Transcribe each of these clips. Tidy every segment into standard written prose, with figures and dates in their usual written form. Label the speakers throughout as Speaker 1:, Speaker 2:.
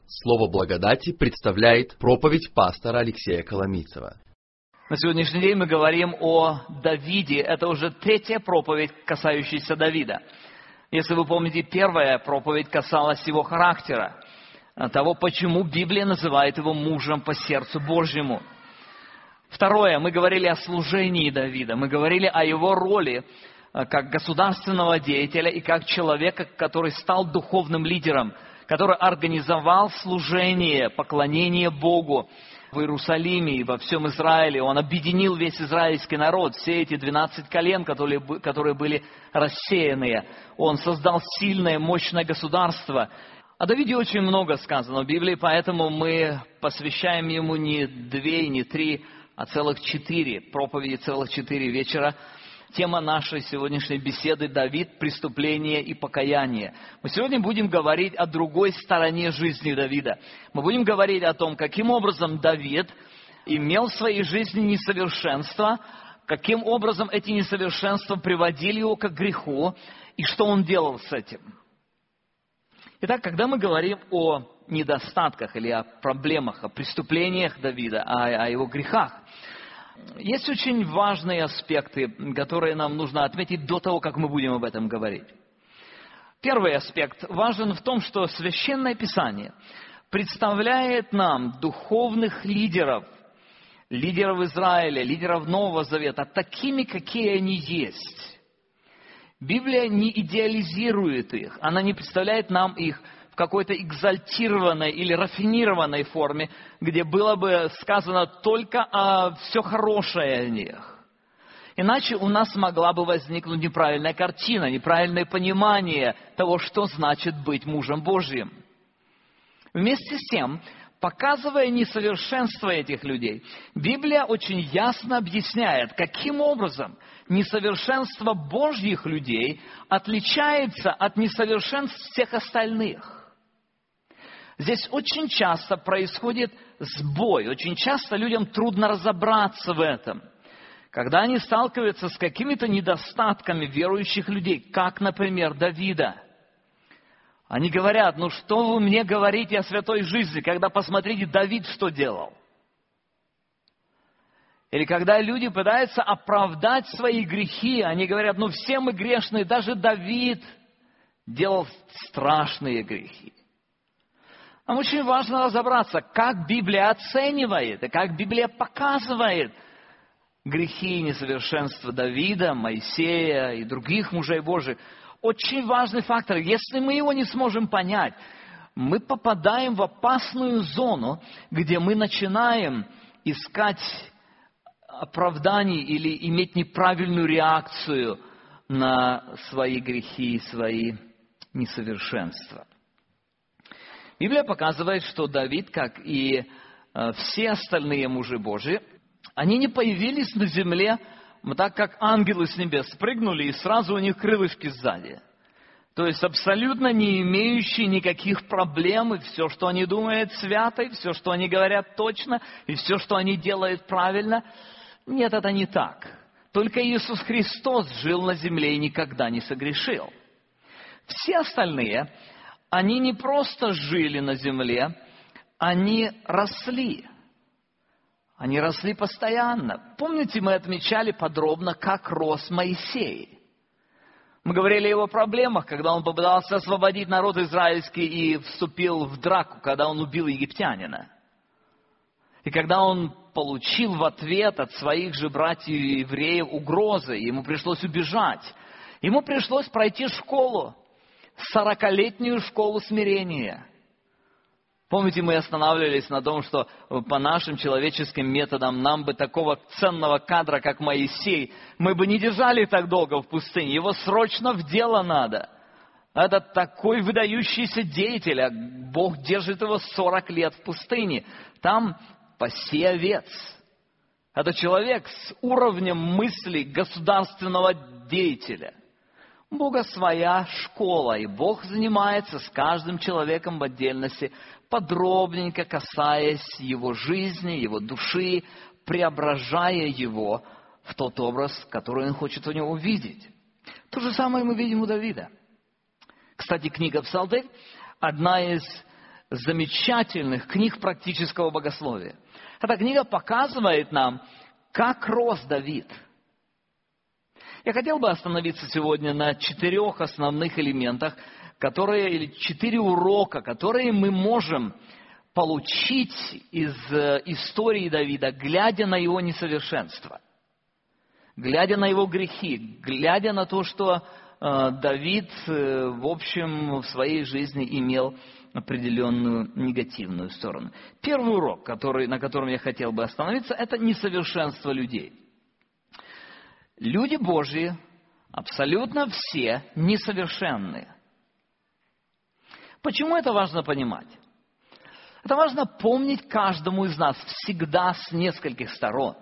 Speaker 1: Слово благодати представляет проповедь пастора Алексея Коломийцева.
Speaker 2: На сегодняшний день мы говорим о Давиде. Это уже третья проповедь, касающаяся Давида. Если вы помните, первая проповедь касалась его характера, того, почему Библия называет его мужем по сердцу Божьему. Второе, мы говорили о служении Давида, мы говорили о его роли как государственного деятеля и как человека, который стал духовным лидером, который организовал служение, поклонение Богу в Иерусалиме и во всем Израиле. Он объединил весь израильский народ, все эти 12 колен, которые были рассеянные. Он создал сильное, мощное государство. О Давиде очень много сказано в Библии, поэтому мы посвящаем ему не 2, не 3, а целых 4 проповеди, целых 4 вечера. Тема нашей сегодняшней беседы — Давид, преступление и покаяние. Мы сегодня будем говорить о другой стороне жизни Давида. Мы будем говорить о том, каким образом Давид имел в своей жизни несовершенства, каким образом эти несовершенства приводили его к греху, и что он делал с этим. Итак, когда мы говорим о недостатках или о проблемах, о преступлениях Давида, о его грехах, есть очень важные аспекты, которые нам нужно отметить до того, как мы будем об этом говорить. Первый аспект важен в том, что Священное Писание представляет нам духовных лидеров, лидеров Израиля, лидеров Нового Завета, такими, какие они есть. Библия не идеализирует их, она не представляет нам их в какой-то экзальтированной или рафинированной форме, где было бы сказано только все хорошее о них. Иначе у нас могла бы возникнуть неправильная картина, неправильное понимание того, что значит быть мужем Божьим. Вместе с тем, показывая несовершенство этих людей, Библия очень ясно объясняет, каким образом несовершенство Божьих людей отличается от несовершенств всех остальных. Здесь очень часто происходит сбой, очень часто людям трудно разобраться в этом. Когда они сталкиваются с какими-то недостатками верующих людей, как, например, Давида, они говорят: ну что вы мне говорите о святой жизни, когда посмотрите, Давид что делал? Или когда люди пытаются оправдать свои грехи, они говорят: ну все мы грешные, даже Давид делал страшные грехи. Нам очень важно разобраться, как Библия оценивает и как Библия показывает грехи и несовершенства Давида, Моисея и других мужей Божьих. Очень важный фактор. Если мы его не сможем понять, мы попадаем в опасную зону, где мы начинаем искать оправданий или иметь неправильную реакцию на свои грехи и свои несовершенства. Библия показывает, что Давид, как и все остальные мужи Божьи, они не появились на земле так, как ангелы с небес спрыгнули, и сразу у них крылышки сзади. То есть абсолютно не имеющие никаких проблем, и все, что они думают, свято, и все, что они говорят, точно, и все, что они делают, правильно. Нет, это не так. Только Иисус Христос жил на земле и никогда не согрешил. Все остальные, они не просто жили на земле, они росли. Они росли постоянно. Помните, мы отмечали подробно, как рос Моисей. Мы говорили о его проблемах, когда он попытался освободить народ израильский и вступил в драку, когда он убил египтянина. И когда он получил в ответ от своих же братьев-евреев угрозы, ему пришлось убежать. Ему пришлось пройти школу, 40-летнюю школу смирения. Помните, мы останавливались на том, что по нашим человеческим методам нам бы такого ценного кадра, как Моисей, мы бы не держали так долго в пустыне. Его срочно в дело надо. Это такой выдающийся деятель, а Бог держит его 40 лет в пустыне. Там паси овец. Это человек с уровнем мыслей государственного деятеля. У Бога своя школа, и Бог занимается с каждым человеком в отдельности, подробненько касаясь его жизни, его души, преображая его в тот образ, который Он хочет у него увидеть. То же самое мы видим у Давида. Кстати, книга Псалтырь — одна из замечательных книг практического богословия. Эта книга показывает нам, как рос Давид. Я хотел бы остановиться сегодня на 4 основных элементах, или 4 урока, которые мы можем получить из истории Давида, глядя на его несовершенство, глядя на его грехи, глядя на то, что Давид, в общем, в своей жизни имел определенную негативную сторону. Первый урок, на котором я хотел бы остановиться, это несовершенство людей. Люди Божьи, абсолютно все, несовершенные. Почему это важно понимать? Это важно помнить каждому из нас всегда с нескольких сторон.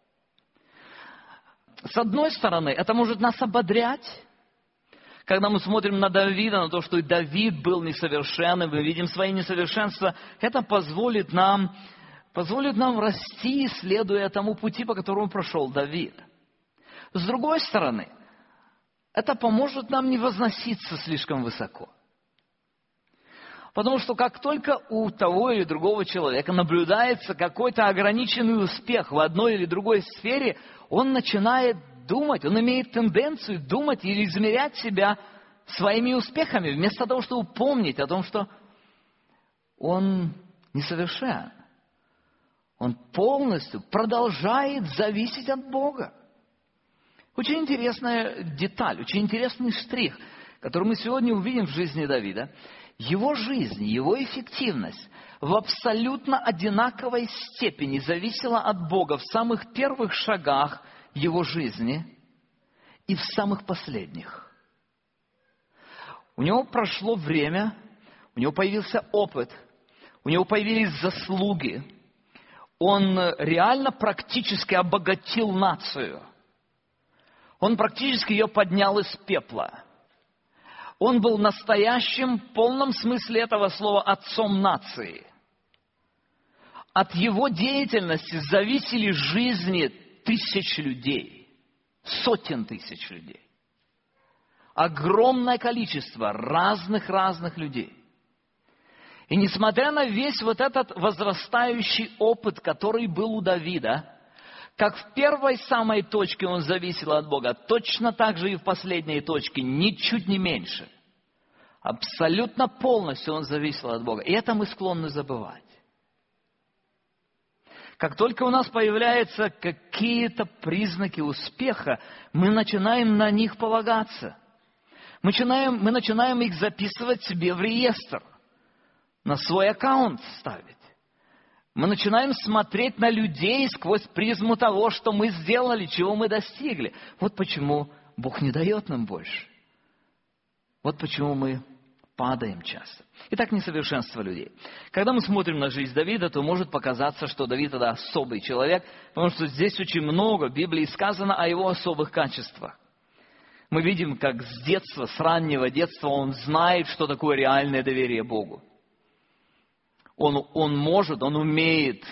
Speaker 2: С одной стороны, это может нас ободрять. Когда мы смотрим на Давида, на то, что и Давид был несовершенным, мы видим свои несовершенства, это позволит нам расти, следуя тому пути, по которому прошел Давид. С другой стороны, это поможет нам не возноситься слишком высоко. Потому что как только у того или другого человека наблюдается какой-то ограниченный успех в одной или другой сфере, он начинает думать, он имеет тенденцию думать или измерять себя своими успехами, вместо того, чтобы помнить о том, что он несовершен. Он полностью продолжает зависеть от Бога. Очень интересная деталь, очень интересный штрих, который мы сегодня увидим в жизни Давида. Его жизнь, его эффективность в абсолютно одинаковой степени зависела от Бога в самых первых шагах его жизни и в самых последних. У него прошло время, у него появился опыт, у него появились заслуги. Он реально практически обогатил нацию. Он практически ее поднял из пепла. Он был настоящим, в полном смысле этого слова, отцом нации. От его деятельности зависели жизни тысяч людей, сотен тысяч людей. Огромное количество разных людей. И несмотря на весь вот этот возрастающий опыт, который был у Давида, как в первой самой точке он зависел от Бога, точно так же и в последней точке, ничуть не меньше. Абсолютно полностью он зависел от Бога. И это мы склонны забывать. Как только у нас появляются какие-то признаки успеха, мы начинаем на них полагаться. Мы начинаем их записывать себе в реестр, на свой аккаунт ставить. Мы начинаем смотреть на людей сквозь призму того, что мы сделали, чего мы достигли. Вот почему Бог не дает нам больше. Вот почему мы падаем часто. Итак, несовершенство людей. Когда мы смотрим на жизнь Давида, то может показаться, что Давид это особый человек, потому что здесь очень много в Библии сказано о его особых качествах. Мы видим, как с детства, с раннего детства он знает, что такое реальное доверие Богу. Он умеет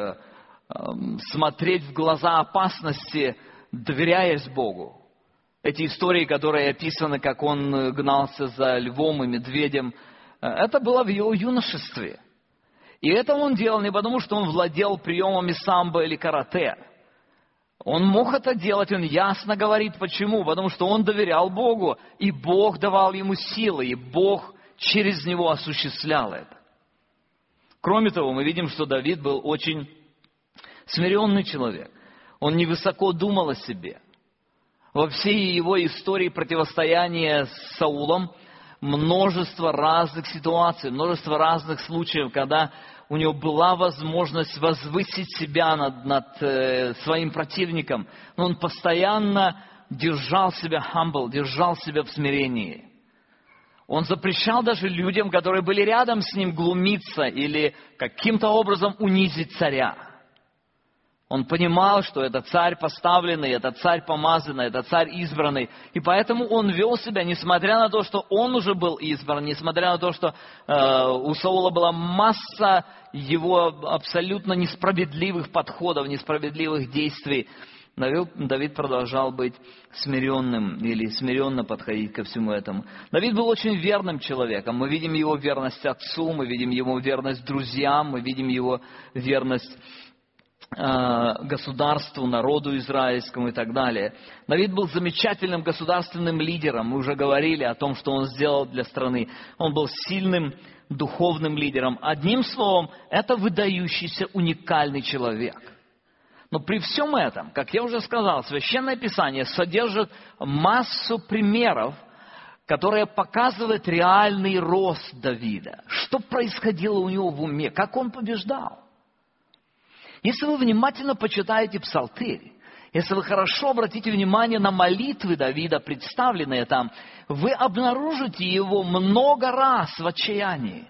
Speaker 2: смотреть в глаза опасности, доверяясь Богу. Эти истории, которые описаны, как он гнался за львом и медведем, это было в его юношестве. И это он делал не потому, что он владел приемами самбо или карате. Он мог это делать, он ясно говорит, почему. Потому что он доверял Богу, и Бог давал ему силы, и Бог через него осуществлял это. Кроме того, мы видим, что Давид был очень смиренный человек. Он невысоко думал о себе. Во всей его истории противостояния с Саулом множество разных ситуаций, множество разных случаев, когда у него была возможность возвысить себя над своим противником. Но он постоянно держал себя humble, держал себя в смирении. Он запрещал даже людям, которые были рядом с ним, глумиться или каким-то образом унизить царя. Он понимал, что это царь поставленный, это царь помазанный, это царь избранный. И поэтому он вел себя, несмотря на то, что он уже был избран, несмотря на то, что у Саула была масса его абсолютно несправедливых подходов, несправедливых действий. Давид продолжал быть смиренным или смиренно подходить ко всему этому. Давид был очень верным человеком. Мы видим его верность отцу, мы видим его верность друзьям, мы видим его верность государству, народу израильскому и так далее. Давид был замечательным государственным лидером. Мы уже говорили о том, что он сделал для страны. Он был сильным духовным лидером. Одним словом, это выдающийся, уникальный человек. Но при всем этом, как я уже сказал, Священное Писание содержит массу примеров, которые показывают реальный рост Давида. Что происходило у него в уме, как он побеждал. Если вы внимательно почитаете Псалтырь, если вы хорошо обратите внимание на молитвы Давида, представленные там, вы обнаружите его много раз в отчаянии.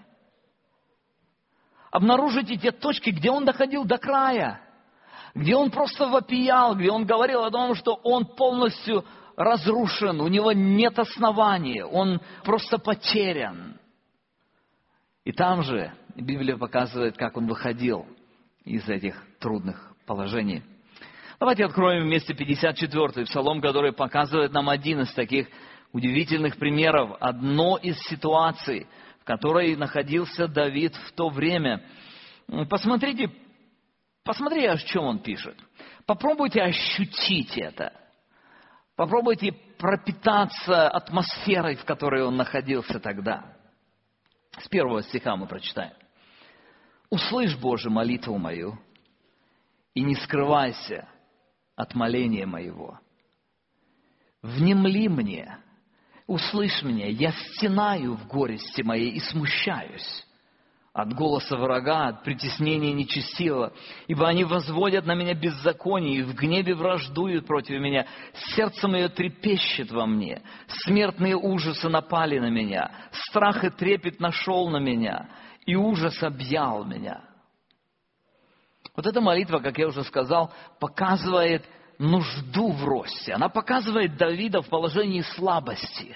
Speaker 2: Обнаружите те точки, где он доходил до края, где он просто вопиял, где он говорил о том, что он полностью разрушен, у него нет основания, он просто потерян. И там же Библия показывает, как он выходил из этих трудных положений. Давайте откроем вместе 54-й псалом, который показывает нам один из таких удивительных примеров, одно из ситуаций, в которой находился Давид в то время. Посмотрите, о чем он пишет. Попробуйте ощутить это. Попробуйте пропитаться атмосферой, в которой он находился тогда. С 1 стиха мы прочитаем. «Услышь, Боже, молитву мою, и не скрывайся от моления моего. Внемли мне, услышь меня, я стенаю в горести моей и смущаюсь от голоса врага, от притеснения нечестивого, ибо они возводят на меня беззаконие и в гневе враждуют против меня. Сердце мое трепещет во мне, смертные ужасы напали на меня, страх и трепет нашел на меня, и ужас объял меня». Вот эта молитва, как я уже сказал, показывает нужду в росте. Она показывает Давида в положении слабости.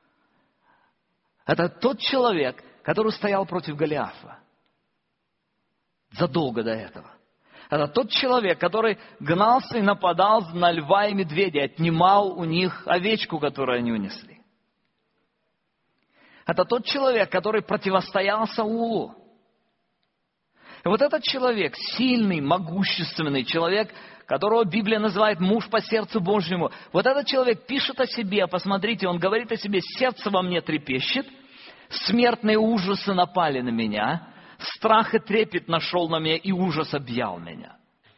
Speaker 2: Это тот человек, который стоял против Голиафа задолго до этого. Это тот человек, который гнался и нападал на льва и медведя, отнимал у них овечку, которую они унесли. Это тот человек, который противостоял Саулу. И вот этот человек, сильный, могущественный человек, которого Библия называет муж по сердцу Божьему, вот этот человек пишет о себе, посмотрите, он говорит о себе: «Сердце во мне трепещет, смертные ужасы напали на меня, страх и трепет нашел на меня, и ужас объял меня».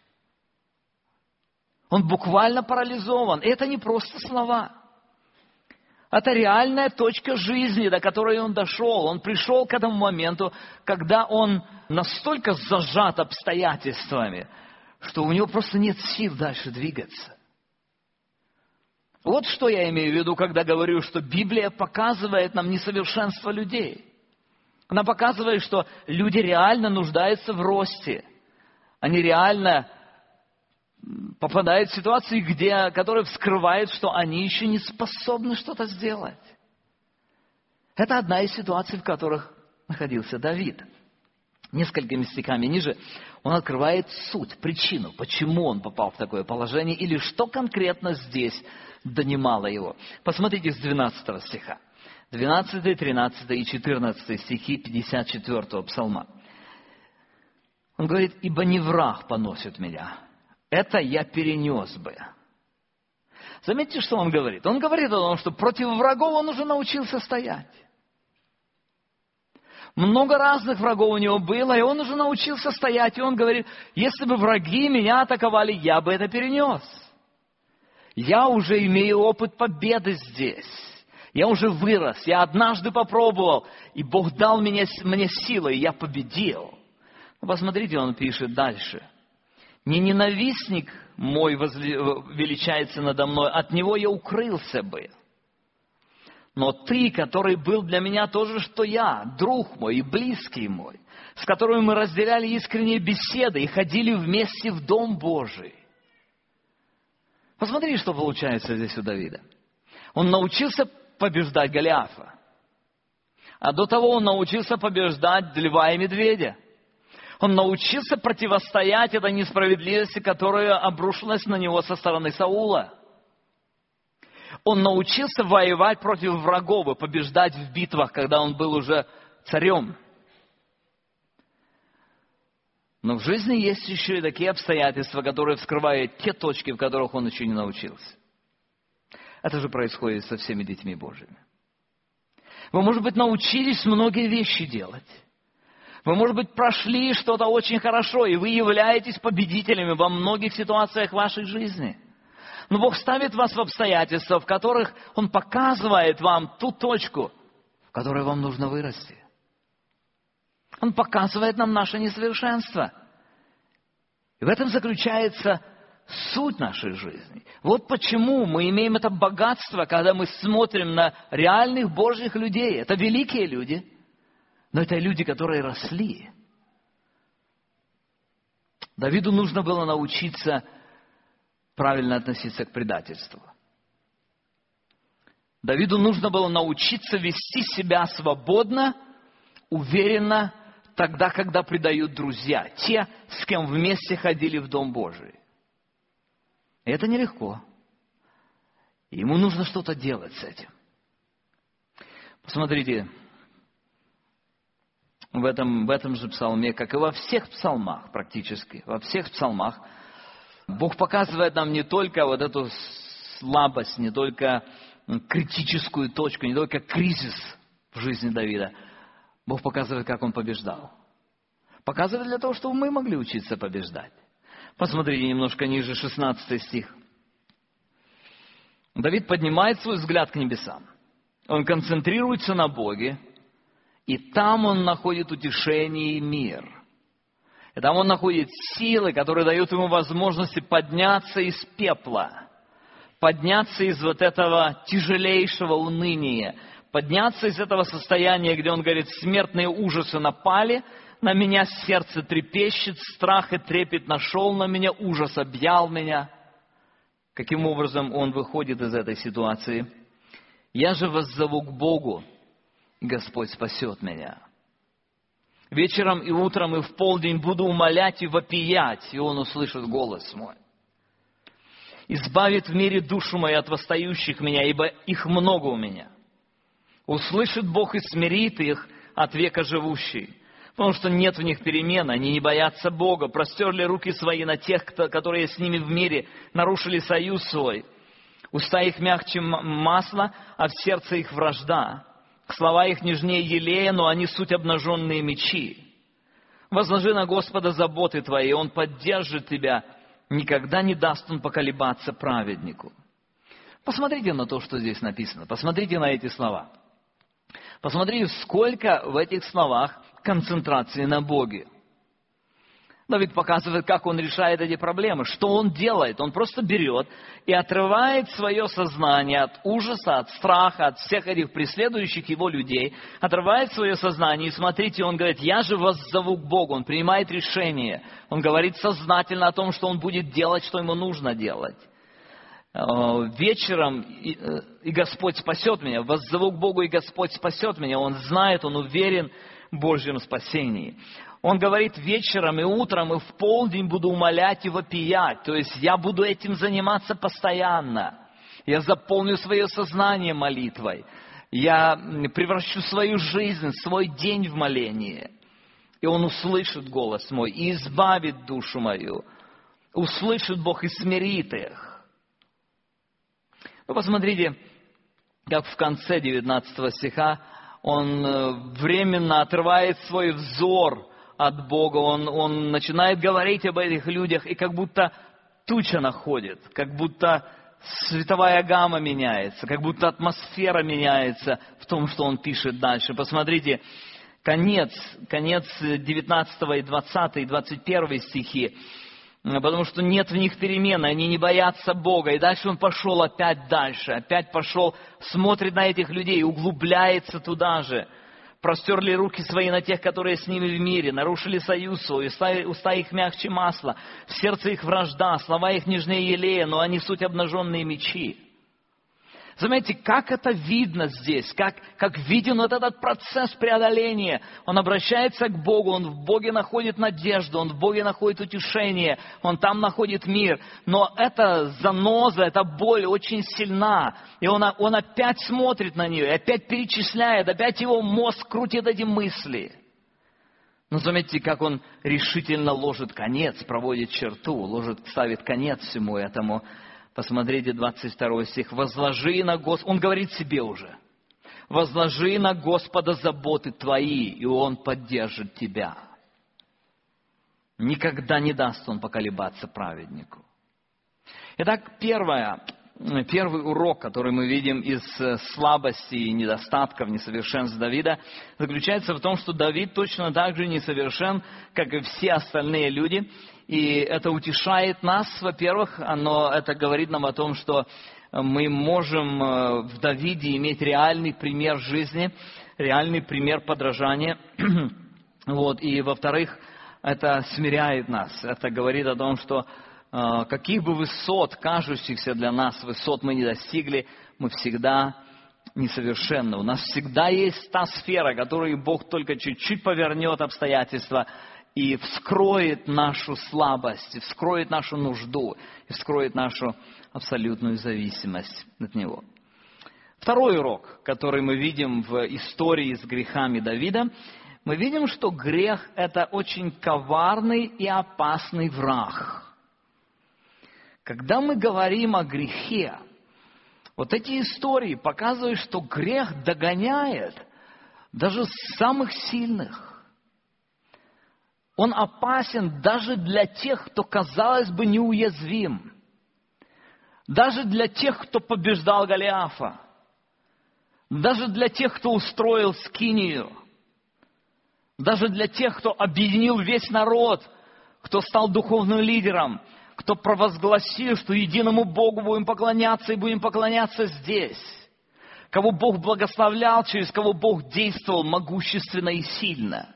Speaker 2: Он буквально парализован. И это не просто слова. Это реальная точка жизни, до которой он дошел. Он пришел к этому моменту, когда он настолько зажат обстоятельствами, что у него просто нет сил дальше двигаться. Вот что я имею в виду, когда говорю, что Библия показывает нам несовершенство людей. Она показывает, что люди реально нуждаются в росте. Они реально попадают в ситуации, которые вскрывают, что они еще не способны что-то сделать. Это одна из ситуаций, в которых находился Давид. Несколькими стихами ниже он открывает суть, причину, почему он попал в такое положение, или что конкретно здесь донимало его. Посмотрите с 12 стиха. 12, 13 и 14 стихи 54 псалма. Он говорит: «Ибо не враг поносит меня, это я перенес бы». Заметьте, что он говорит. Он говорит о том, что против врагов он уже научился стоять. Много разных врагов у него было, и он уже научился стоять. И он говорит: если бы враги меня атаковали, я бы это перенес. Я уже имею опыт победы здесь. Я уже вырос, я однажды попробовал, и Бог дал мне силы, и я победил. Но посмотрите, он пишет дальше. «Не ненавистник мой величается надо мной, от него я укрылся бы. Но ты, который был для меня то же, что я, друг мой и близкий мой, с которым мы разделяли искренние беседы и ходили вместе в Дом Божий». Посмотри, что получается здесь у Давида. Он научился побеждать Голиафа. А до того он научился побеждать льва и медведя. Он научился противостоять этой несправедливости, которая обрушилась на него со стороны Саула. Он научился воевать против врагов и побеждать в битвах, когда он был уже царем. Но в жизни есть еще и такие обстоятельства, которые вскрывают те точки, в которых он еще не научился. Это же происходит со всеми детьми Божьими. Вы, может быть, научились многие вещи делать. Вы, может быть, прошли что-то очень хорошо, и вы являетесь победителями во многих ситуациях вашей жизни. Но Бог ставит вас в обстоятельства, в которых Он показывает вам ту точку, в которой вам нужно вырасти. Он показывает нам наше несовершенство. И в этом заключается суть нашей жизни. Вот почему мы имеем это богатство, когда мы смотрим на реальных Божьих людей. Это великие люди, но это люди, которые росли. Давиду нужно было научиться правильно относиться к предательству. Давиду нужно было научиться вести себя свободно, уверенно, тогда, когда предают друзья, те, с кем вместе ходили в Дом Божий. И это нелегко. Ему нужно что-то делать с этим. Посмотрите, в этом же псалме, как и во всех псалмах практически, во всех псалмах, Бог показывает нам не только вот эту слабость, не только критическую точку, не только кризис в жизни Давида. Бог показывает, как он побеждал. Показывает для того, чтобы мы могли учиться побеждать. Посмотрите немножко ниже, 16 стих. Давид поднимает свой взгляд к небесам. Он концентрируется на Боге, и там он находит утешение и мир. И там он находит силы, которые дают ему возможности подняться из пепла, подняться из вот этого тяжелейшего уныния, подняться из этого состояния, где он говорит, смертные ужасы напали, на меня сердце трепещет, страх и трепет нашел на меня, ужас объял меня. Каким образом он выходит из этой ситуации? Я же воззову к Богу, и Господь спасет меня. Вечером и утром и в полдень буду умолять и вопиять, и Он услышит голос мой. Избавит в мире душу мою от восстающих меня, ибо их много у меня. Услышит Бог и смирит их от века живущий, потому что нет в них перемен, они не боятся Бога, простерли руки свои на тех, которые с ними в мире, нарушили союз свой. Уста их мягче масла, а в сердце их вражда. Слова их нежнее елея, но они суть обнаженные мечи. Возложи на Господа заботы твои, Он поддержит тебя, никогда не даст Он поколебаться праведнику. Посмотрите на то, что здесь написано, посмотрите на эти слова. Посмотрите, сколько в этих словах концентрации на Боге. Давид показывает, как он решает эти проблемы. Что он делает? Он просто берет и отрывает свое сознание от ужаса, от страха, от всех этих преследующих его людей. Отрывает свое сознание. И смотрите, он говорит, я же воззову к Богу. Он принимает решение. Он говорит сознательно о том, что он будет делать, что ему нужно делать. Вечером и Господь спасет меня. Воззову к Богу, и Господь спасет меня. Он знает, он уверен в Божьем спасении. Он говорит, вечером и утром и в полдень буду умолять и вопиять. То есть я буду этим заниматься постоянно. Я заполню свое сознание молитвой. Я превращу свою жизнь, свой день в моление. И Он услышит голос мой и избавит душу мою. Услышит Бог и смирит их. Вы посмотрите, как в конце 19 стиха он временно отрывает свой взор от Бога, он начинает говорить об этих людях, и как будто туча находит, как будто световая гамма меняется, как будто атмосфера меняется в том, что он пишет дальше. Посмотрите, конец 19 и 20 и 21 стихи, потому что нет в них перемены, они не боятся Бога. И дальше он пошел опять дальше, опять пошел, смотрит на этих людей, углубляется туда же. Простерли руки свои на тех, которые с ними в мире, нарушили союз свой, уста их мягче масла, в сердце их вражда, слова их нежнее елея, но они суть обнаженные мечи. Заметьте, как это видно здесь, как виден вот этот процесс преодоления. Он обращается к Богу, он в Боге находит надежду, он в Боге находит утешение, он там находит мир. Но эта заноза, эта боль очень сильна. И он опять смотрит на нее, опять перечисляет, опять его мозг крутит эти мысли. Но заметьте, как он решительно ложит конец, проводит черту, ставит конец всему этому. Посмотрите, 22 стих. «Возложи на Господа...» Он говорит себе уже. «Возложи на Господа заботы твои, и Он поддержит тебя». Никогда не даст Он поколебаться праведнику. Итак, первый урок, который мы видим из слабости и недостатков, несовершенств Давида, заключается в том, что Давид точно так же несовершен, как и все остальные люди. И это утешает нас, во-первых, но это говорит нам о том, что мы можем в Давиде иметь реальный пример жизни, реальный пример подражания. И, во-вторых, это смиряет нас. Это говорит о том, что каких бы высот, кажущихся для нас высот мы не достигли, мы всегда несовершенны. У нас всегда есть та сфера, которую Бог только чуть-чуть повернет обстоятельства и вскроет нашу слабость, и вскроет нашу нужду, и вскроет нашу абсолютную зависимость от Него. Второй урок, который мы видим в истории с грехами Давида, мы видим, что грех – это очень коварный и опасный враг. Когда мы говорим о грехе, вот эти истории показывают, что грех догоняет даже самых сильных. Он опасен даже для тех, кто, казалось бы, неуязвим. Даже для тех, кто побеждал Голиафа. Даже для тех, кто устроил скинию. Даже для тех, кто объединил весь народ, кто стал духовным лидером, кто провозгласил, что единому Богу будем поклоняться и будем поклоняться здесь. Кого Бог благословлял, через кого Бог действовал могущественно и сильно.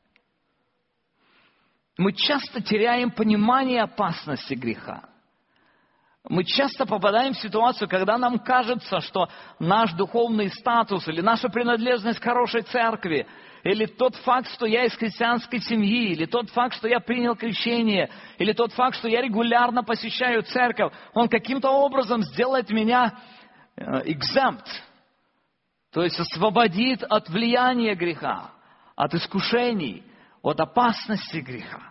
Speaker 2: Мы часто теряем понимание опасности греха. Мы часто попадаем в ситуацию, когда нам кажется, что наш духовный статус или наша принадлежность к хорошей церкви, или тот факт, что я из христианской семьи, или тот факт, что я принял крещение, или тот факт, что я регулярно посещаю церковь, он каким-то образом сделает меня exempt, то есть освободит от влияния греха, от искушений, от опасности греха.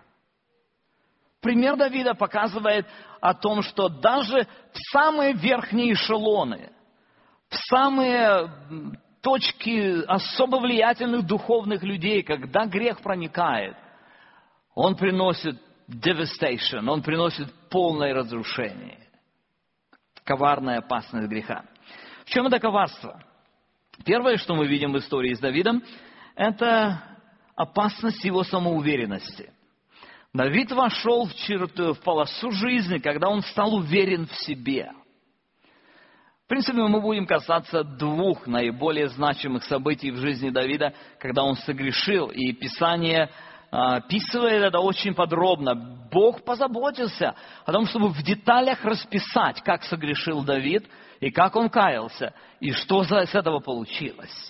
Speaker 2: Пример Давида показывает о том, что даже в самые верхние эшелоны, в самые точки особо влиятельных духовных людей, когда грех проникает, он приносит devastation, он приносит полное разрушение. Коварная опасность греха. В чем это коварство? Первое, что мы видим в истории с Давидом, это опасность его самоуверенности. Давид вошел в полосу жизни, когда он стал уверен в себе. В принципе, мы будем касаться двух наиболее значимых событий в жизни Давида, когда он согрешил. И Писание описывает это очень подробно. Бог позаботился о том, чтобы в деталях расписать, как согрешил Давид, и как он каялся, и что с этого получилось.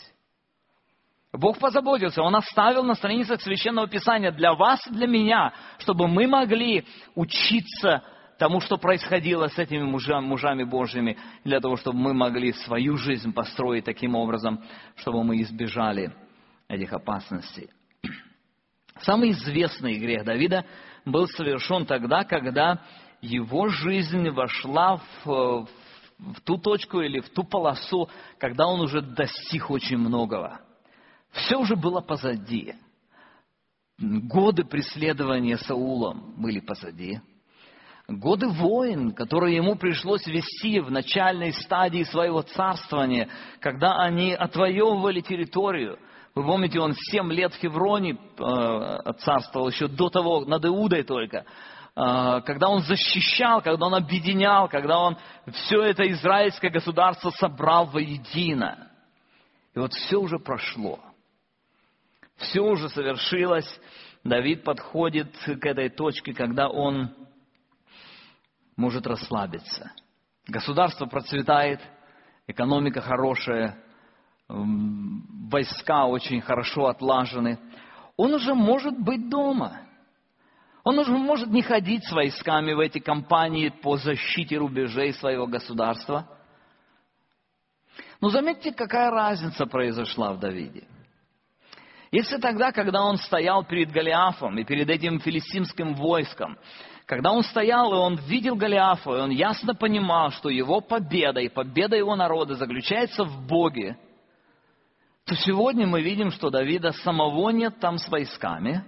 Speaker 2: Бог позаботился, Он оставил на страницах Священного Писания для вас и для меня, чтобы мы могли учиться тому, что происходило с этими мужами Божьими, для того, чтобы мы могли свою жизнь построить таким образом, чтобы мы избежали этих опасностей. Самый известный грех Давида был совершен тогда, когда его жизнь вошла в ту точку или в ту полосу, когда он уже достиг очень многого. Все уже было позади. Годы преследования Саулом были позади. Годы войн, которые ему пришлось вести в начальной стадии своего царствования, когда они отвоевывали территорию. Вы помните, он 7 лет в Хевроне царствовал, еще до того, над Иудой только. Когда он защищал, когда он объединял, когда он все это израильское государство собрал воедино. И вот все уже прошло. Все уже совершилось. Давид подходит к этой точке, когда он может расслабиться. Государство процветает, экономика хорошая, войска очень хорошо отлажены, он уже может быть дома. Он уже может не ходить с войсками в эти кампании по защите рубежей своего государства. Но заметьте, какая разница произошла в Давиде. Если тогда, когда он стоял перед Голиафом и перед этим филистимским войском, когда он стоял и он видел Голиафа, и он ясно понимал, что его победа и победа его народа заключается в Боге, то сегодня мы видим, что Давида самого нет там с войсками.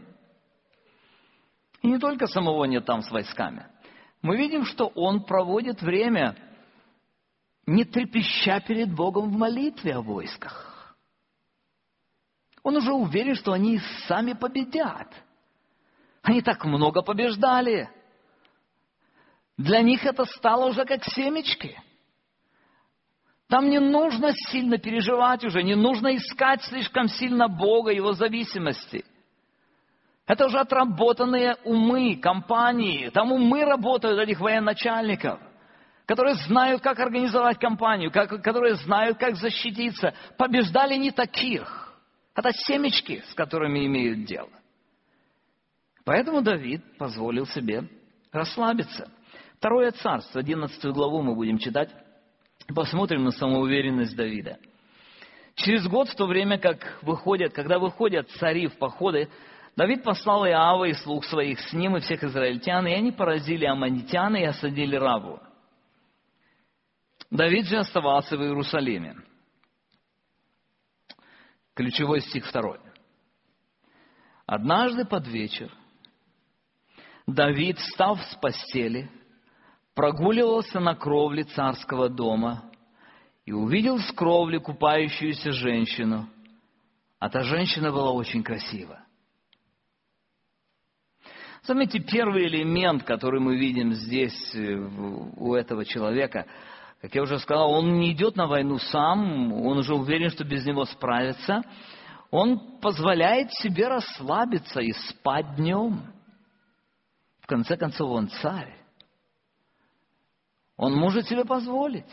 Speaker 2: И не только самого нет там с войсками. Мы видим, что он проводит время, не трепеща перед Богом в молитве о войсках. Он уже уверен, что они сами победят. Они так много побеждали. Для них это стало уже как семечки. Там не нужно сильно переживать уже, не нужно искать слишком сильно Бога, Его зависимости. Это уже отработанные умы, компании. Там умы работают этих военачальников, которые знают, как организовать кампанию, которые знают, как защититься. Побеждали не таких. Это семечки, с которыми имеют дело. Поэтому Давид позволил себе расслабиться. Второе царство, 11 главу мы будем читать. Посмотрим на самоуверенность Давида. Через год, в то время, когда выходят цари в походы, Давид послал Иоава и слуг своих с ним и всех израильтян, и они поразили аммонитян и осадили Рабу. Давид же оставался в Иерусалиме. Ключевой стих 2. Однажды под вечер Давид, встав с постели, прогуливался на кровле царского дома и увидел с кровли купающуюся женщину, а та женщина была очень красива. Заметьте, первый элемент, который мы видим здесь у этого человека, как я уже сказал, он не идет на войну сам, он уже уверен, что без него справится. Он позволяет себе расслабиться и спать днем. В конце концов, он царь. Он может себе позволить.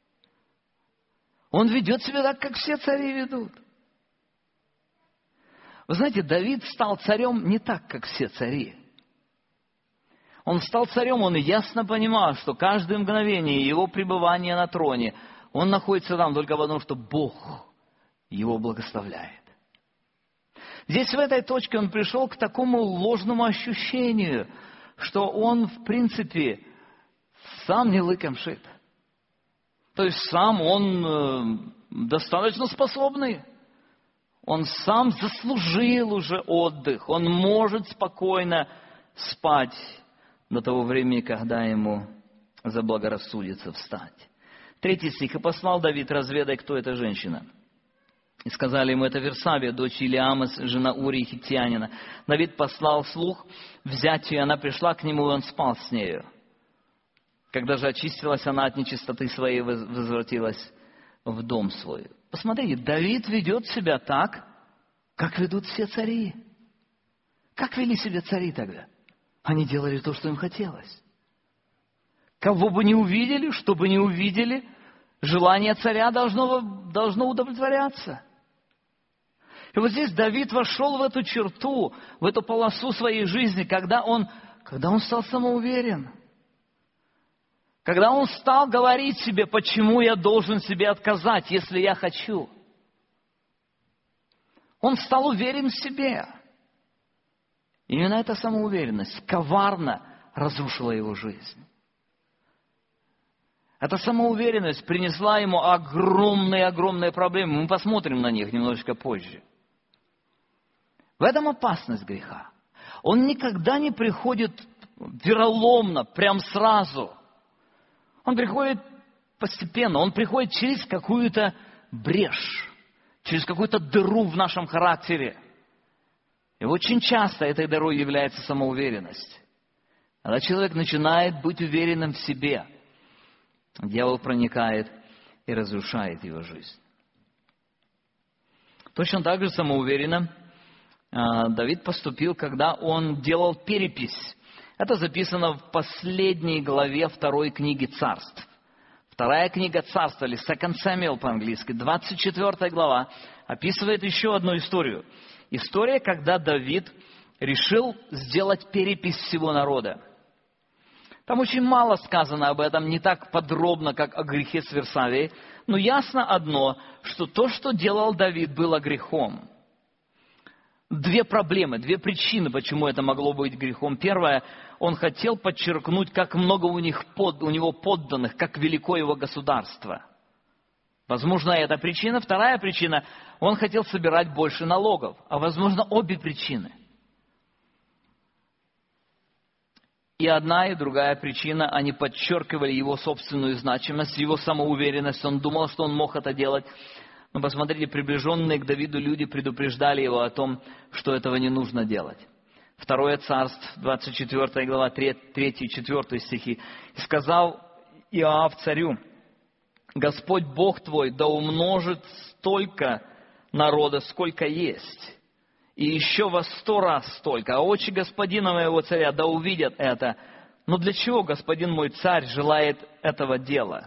Speaker 2: Он ведет себя так, как все цари ведут. Вы знаете, Давид стал царем не так, как все цари. Он стал царем, он ясно понимал, что каждое мгновение его пребывания на троне, он находится там только потому, что Бог его благословляет. Здесь, в этой точке, он пришел к такому ложному ощущению, что он, в принципе, сам не лыком шит. То есть сам он достаточно способный. Он сам заслужил уже отдых. Он может спокойно спать до того времени, когда ему заблагорассудится встать. 3 стих. «И послал Давид разведать, кто эта женщина. И сказали ему, это Версавия, дочь Илиама, жена Урии Хиттянина. Давид послал слуг взять ее, она пришла к нему, и он спал с нею. Когда же очистилась она от нечистоты своей, возвратилась в дом свой». Посмотрите, Давид ведет себя так, как ведут все цари. Как вели себя цари тогда? Они делали то, что им хотелось. Кого бы не увидели, что бы не увидели, желание царя должно удовлетворяться. И вот здесь Давид вошел в эту черту, в эту полосу своей жизни, когда он стал самоуверен. Когда он стал говорить себе, почему я должен себе отказать, если я хочу. Он стал уверен в себе. Именно эта самоуверенность коварно разрушила его жизнь. Эта самоуверенность принесла ему огромные проблемы. Мы посмотрим на них немножечко позже. В этом опасность греха. Он никогда не приходит вероломно, прям сразу. Он приходит постепенно, он приходит через какую-то брешь, через какую-то дыру в нашем характере. И очень часто этой дырой является самоуверенность. Когда человек начинает быть уверенным в себе, дьявол проникает и разрушает его жизнь. Точно так же самоуверенно Давид поступил, когда он делал перепись. Это записано в последней главе 2 книги Царств. Вторая книга Царства, или Second Samuel по-английски, 24 глава, описывает еще одну историю. История, когда Давид решил сделать перепись всего народа. Там очень мало сказано об этом, не так подробно, как о грехе с Версавией, но ясно одно, что то, что делал Давид, было грехом. Две проблемы, две причины, почему это могло быть грехом. Первое, он хотел подчеркнуть, как много у него подданных, как велико его государство. Возможно, это причина. Вторая причина, он хотел собирать больше налогов. А возможно, обе причины. И одна, и другая причина, они подчеркивали его собственную значимость, его самоуверенность. Он думал, что он мог это делать. Но посмотрите, приближенные к Давиду люди предупреждали его о том, что этого не нужно делать. Второе Царство, 24 глава, 3 и 4 стихи. «И сказал Иоав царю: Господь Бог твой да умножит столько народа, сколько есть, и еще во 100 раз столько, а очи господина моего царя да увидят это. Но для чего господин мой царь желает этого дела?»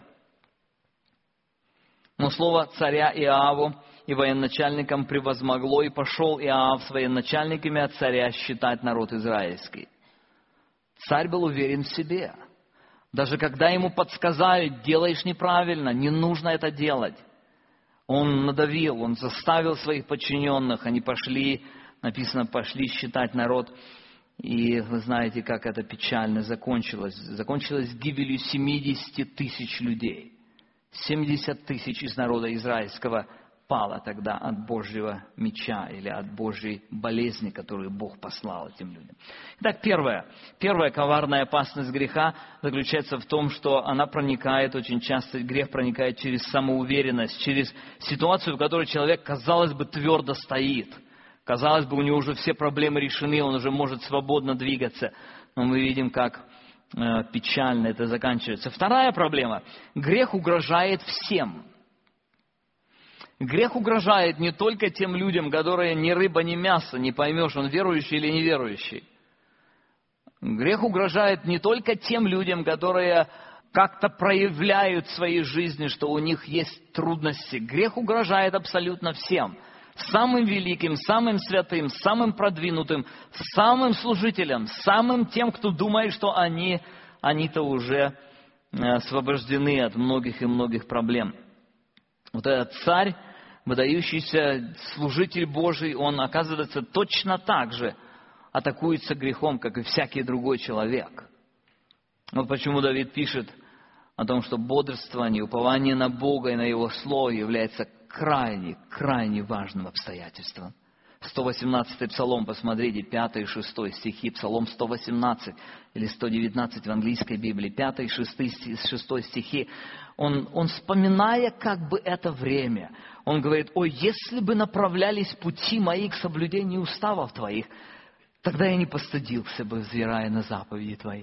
Speaker 2: Но слово царя Иоаву и военачальникам превозмогло, и пошел Иоав с военачальниками от царя считать народ израильский. Царь был уверен в себе. Даже когда ему подсказали: делаешь неправильно, не нужно это делать, он надавил, он заставил своих подчиненных, они пошли, написано, пошли считать народ. И вы знаете, как это печально закончилось. Закончилось гибелью 70 тысяч людей. 70 тысяч из народа израильского пало тогда от Божьего меча или от Божьей болезни, которую Бог послал этим людям. Итак, первая коварная опасность греха заключается в том, что она проникает, очень часто грех проникает через самоуверенность, через ситуацию, в которой человек, казалось бы, твердо стоит. Казалось бы, у него уже все проблемы решены, он уже может свободно двигаться. Но мы видим, как печально это заканчивается. Вторая проблема. Грех угрожает всем. Грех угрожает не только тем людям, которые ни рыба, ни мясо, не поймешь, он верующий или неверующий. Грех угрожает не только тем людям, которые как-то проявляют в своей жизни, что у них есть трудности. Грех угрожает абсолютно всем. Самым великим, самым святым, самым продвинутым, самым служителям, самым тем, кто думает, что они-то уже освобождены от многих и многих проблем. Вот этот царь, выдающийся служитель Божий, он, оказывается, точно так же атакуется грехом, как и всякий другой человек. Вот почему Давид пишет о том, что бодрствование, упование на Бога и на Его Слово является крайне важным обстоятельством. 118-й Псалом, посмотрите, 5 и 6 стихи, Псалом 118 или 119 в английской Библии, 5 и 6 стихи, он вспоминая как бы это время, он говорит: «Ой, если бы направлялись пути мои к соблюдению уставов Твоих, тогда я не постыдился бы, взирая на заповеди Твои».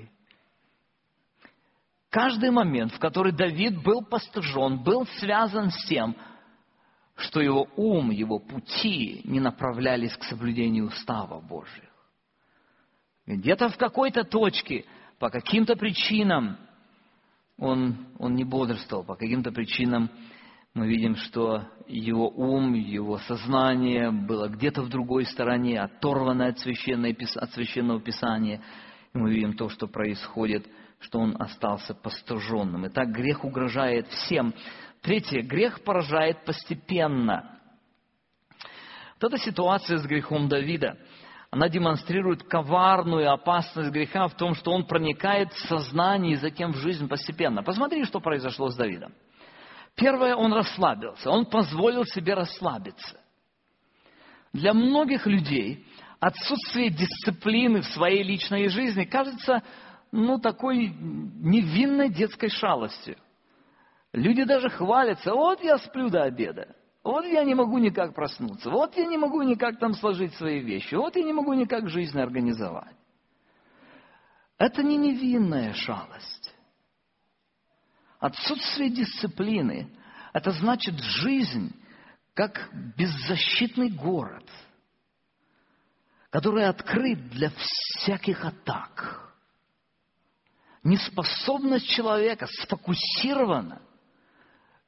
Speaker 2: Каждый момент, в который Давид был постыжен, был связан с тем, что его ум, его пути не направлялись к соблюдению уставов Божьих. Где-то в какой-то точке, по каким-то причинам, он не бодрствовал, по каким-то причинам мы видим, что его ум, его сознание было где-то в другой стороне, оторвано от священного Писания. И мы видим то, что происходит, что он остался постыженным. Итак, грех угрожает всем. Третье. Грех поражает постепенно. Вот эта ситуация с грехом Давида, она демонстрирует коварную опасность греха в том, что он проникает в сознание и затем в жизнь постепенно. Посмотрите, что произошло с Давидом. Первое, он расслабился, он позволил себе расслабиться. Для многих людей отсутствие дисциплины в своей личной жизни кажется, такой невинной детской шалостью. Люди даже хвалятся: вот я сплю до обеда, вот я не могу никак проснуться, вот я не могу никак там сложить свои вещи, вот я не могу никак жизнь организовать. Это не невинная шалость. Отсутствие дисциплины – это значит жизнь как беззащитный город, который открыт для всяких атак. Неспособность человека сфокусированно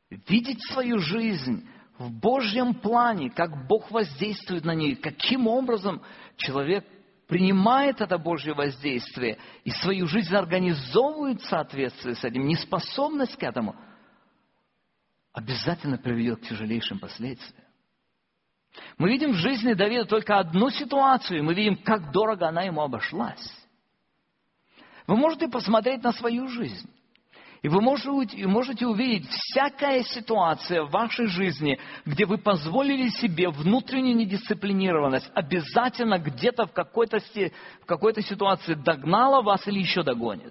Speaker 2: видеть свою жизнь в Божьем плане, как Бог воздействует на нее, каким образом человек принимает это Божье воздействие и свою жизнь организовывает в соответствии с этим, неспособность к этому обязательно приведет к тяжелейшим последствиям. Мы видим в жизни Давида только одну ситуацию, и мы видим, как дорого она ему обошлась. Вы можете посмотреть на свою жизнь, и вы можете увидеть всякая ситуация в вашей жизни, где вы позволили себе внутреннюю недисциплинированность, обязательно где-то в какой-то ситуации догнала вас или еще догонит.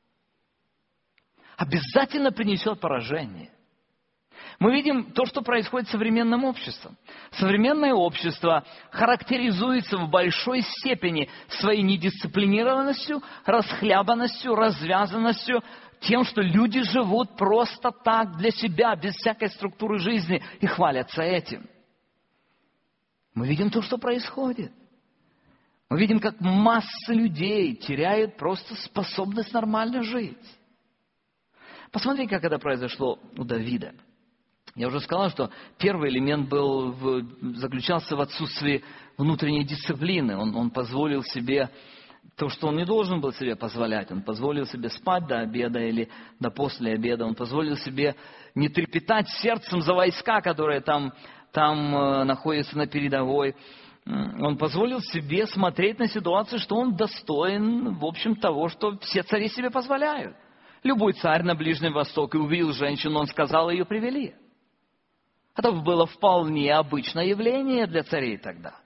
Speaker 2: Обязательно принесет поражение. Мы видим то, что происходит с современным обществом. Современное общество характеризуется в большой степени своей недисциплинированностью, расхлябанностью, развязанностью, тем, что люди живут просто так для себя, без всякой структуры жизни, и хвалятся этим. Мы видим то, что происходит. Мы видим, как масса людей теряют просто способность нормально жить. Посмотри, как это произошло у Давида. Я уже сказал, что первый элемент заключался в отсутствии внутренней дисциплины. Он позволил себе то, что он не должен был себе позволять. Он позволил себе спать до обеда или до после обеда. Он позволил себе не трепетать сердцем за войска, которые там находятся на передовой. Он позволил себе смотреть на ситуацию, что он достоин, в общем, того, что все цари себе позволяют. Любой царь на Ближнем Востоке увидел женщину, он сказал, ее привели. Это было вполне обычное явление для царей тогда.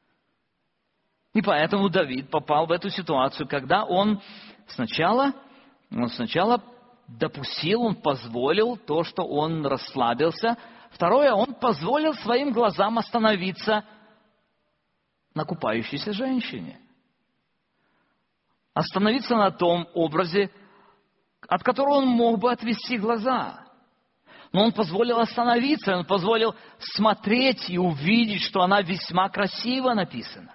Speaker 2: И поэтому Давид попал в эту ситуацию, когда он сначала допустил, он позволил то, что он расслабился. Второе, он позволил своим глазам остановиться на купающейся женщине. Остановиться на том образе, от которого он мог бы отвести глаза. Но он позволил остановиться, он позволил смотреть и увидеть, что она весьма красиво написана.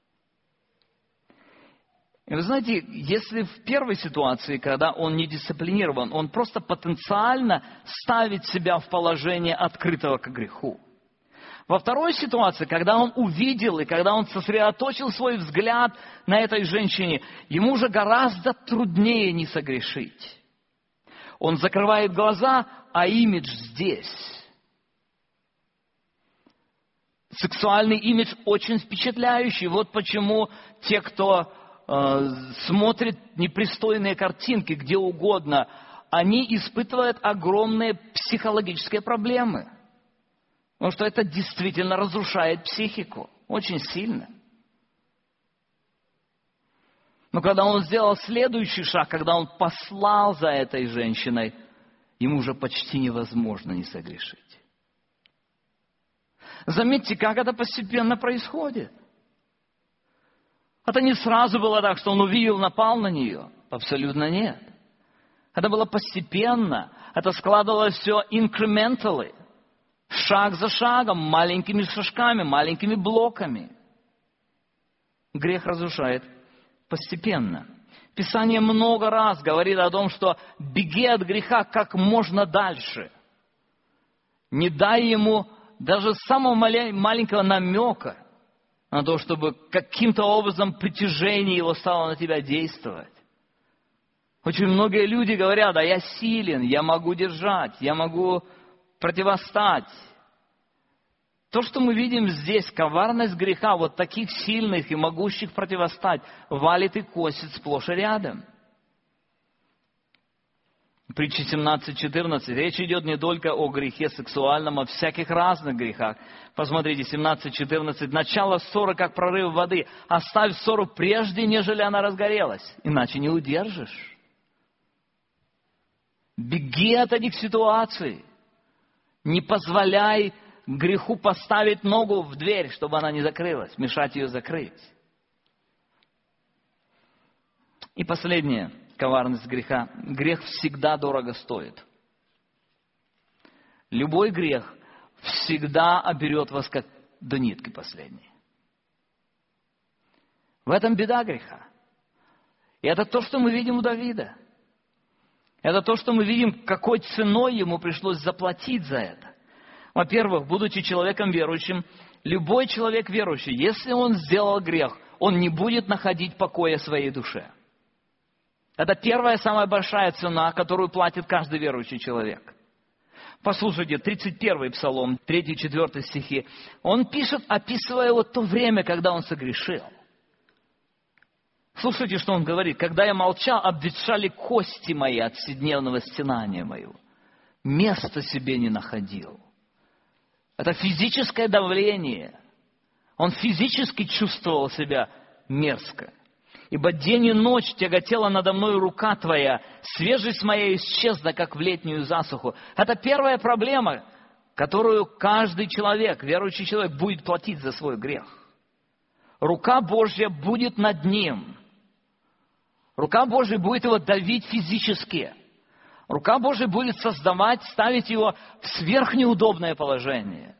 Speaker 2: И вы знаете, если в первой ситуации, когда он не дисциплинирован, он просто потенциально ставит себя в положение открытого к греху. Во второй ситуации, когда он увидел и когда он сосредоточил свой взгляд на этой женщине, ему уже гораздо труднее не согрешить. Он закрывает глаза, а имидж здесь. Сексуальный имидж очень впечатляющий. Вот почему те, кто смотрит непристойные картинки где угодно, они испытывают огромные психологические проблемы. Потому что это действительно разрушает психику. Очень сильно. Но когда он сделал следующий шаг, когда он послал за этой женщиной, ему уже почти невозможно не согрешить. Заметьте, как это постепенно происходит. Это не сразу было так, что он увидел, напал на нее. Абсолютно нет. Это было постепенно. Это складывалось все incrementally. Шаг за шагом, маленькими шажками, маленькими блоками. Грех разрушает постепенно. Писание много раз говорит о том, что беги от греха как можно дальше. Не дай ему даже самого маленького намека на то, чтобы каким-то образом притяжение его стало на тебя действовать. Очень многие люди говорят, да я силен, я могу держать, я могу противостать. То, что мы видим здесь, коварность греха, вот таких сильных и могущих противостать, валит и косит сплошь и рядом. Притча 17:14. Речь идет не только о грехе сексуальном, а о всяких разных грехах. Посмотрите, 17:14. Начало ссоры, как прорыв воды. Оставь ссору прежде, нежели она разгорелась, иначе не удержишь. Беги от этих ситуаций. Не позволяй греху поставить ногу в дверь, чтобы она не закрылась, мешать ее закрыть. И последнее. Коварность греха. Грех всегда дорого стоит. Любой грех всегда оберет вас как до нитки последней. В этом беда греха. И это то, что мы видим у Давида. Это то, что мы видим, какой ценой ему пришлось заплатить за это. Во-первых, будучи человеком верующим, любой человек верующий, если он сделал грех, он не будет находить покоя своей душе. Это первая, самая большая цена, которую платит каждый верующий человек. Послушайте, 31-й Псалом, 3-4 стихи. Он пишет, описывая вот то время, когда он согрешил. Слушайте, что он говорит. «Когда я молчал, обветшали кости мои от вседневного стенания моего. Места себе не находил». Это физическое давление. Он физически чувствовал себя мерзко. «Ибо день и ночь тяготела надо мною рука Твоя, свежесть моя исчезла, как в летнюю засуху». Это первая проблема, которую каждый человек, верующий человек, будет платить за свой грех. Рука Божья будет над ним. Рука Божья будет его давить физически. Рука Божья будет создавать, ставить его в сверхнеудобное положение.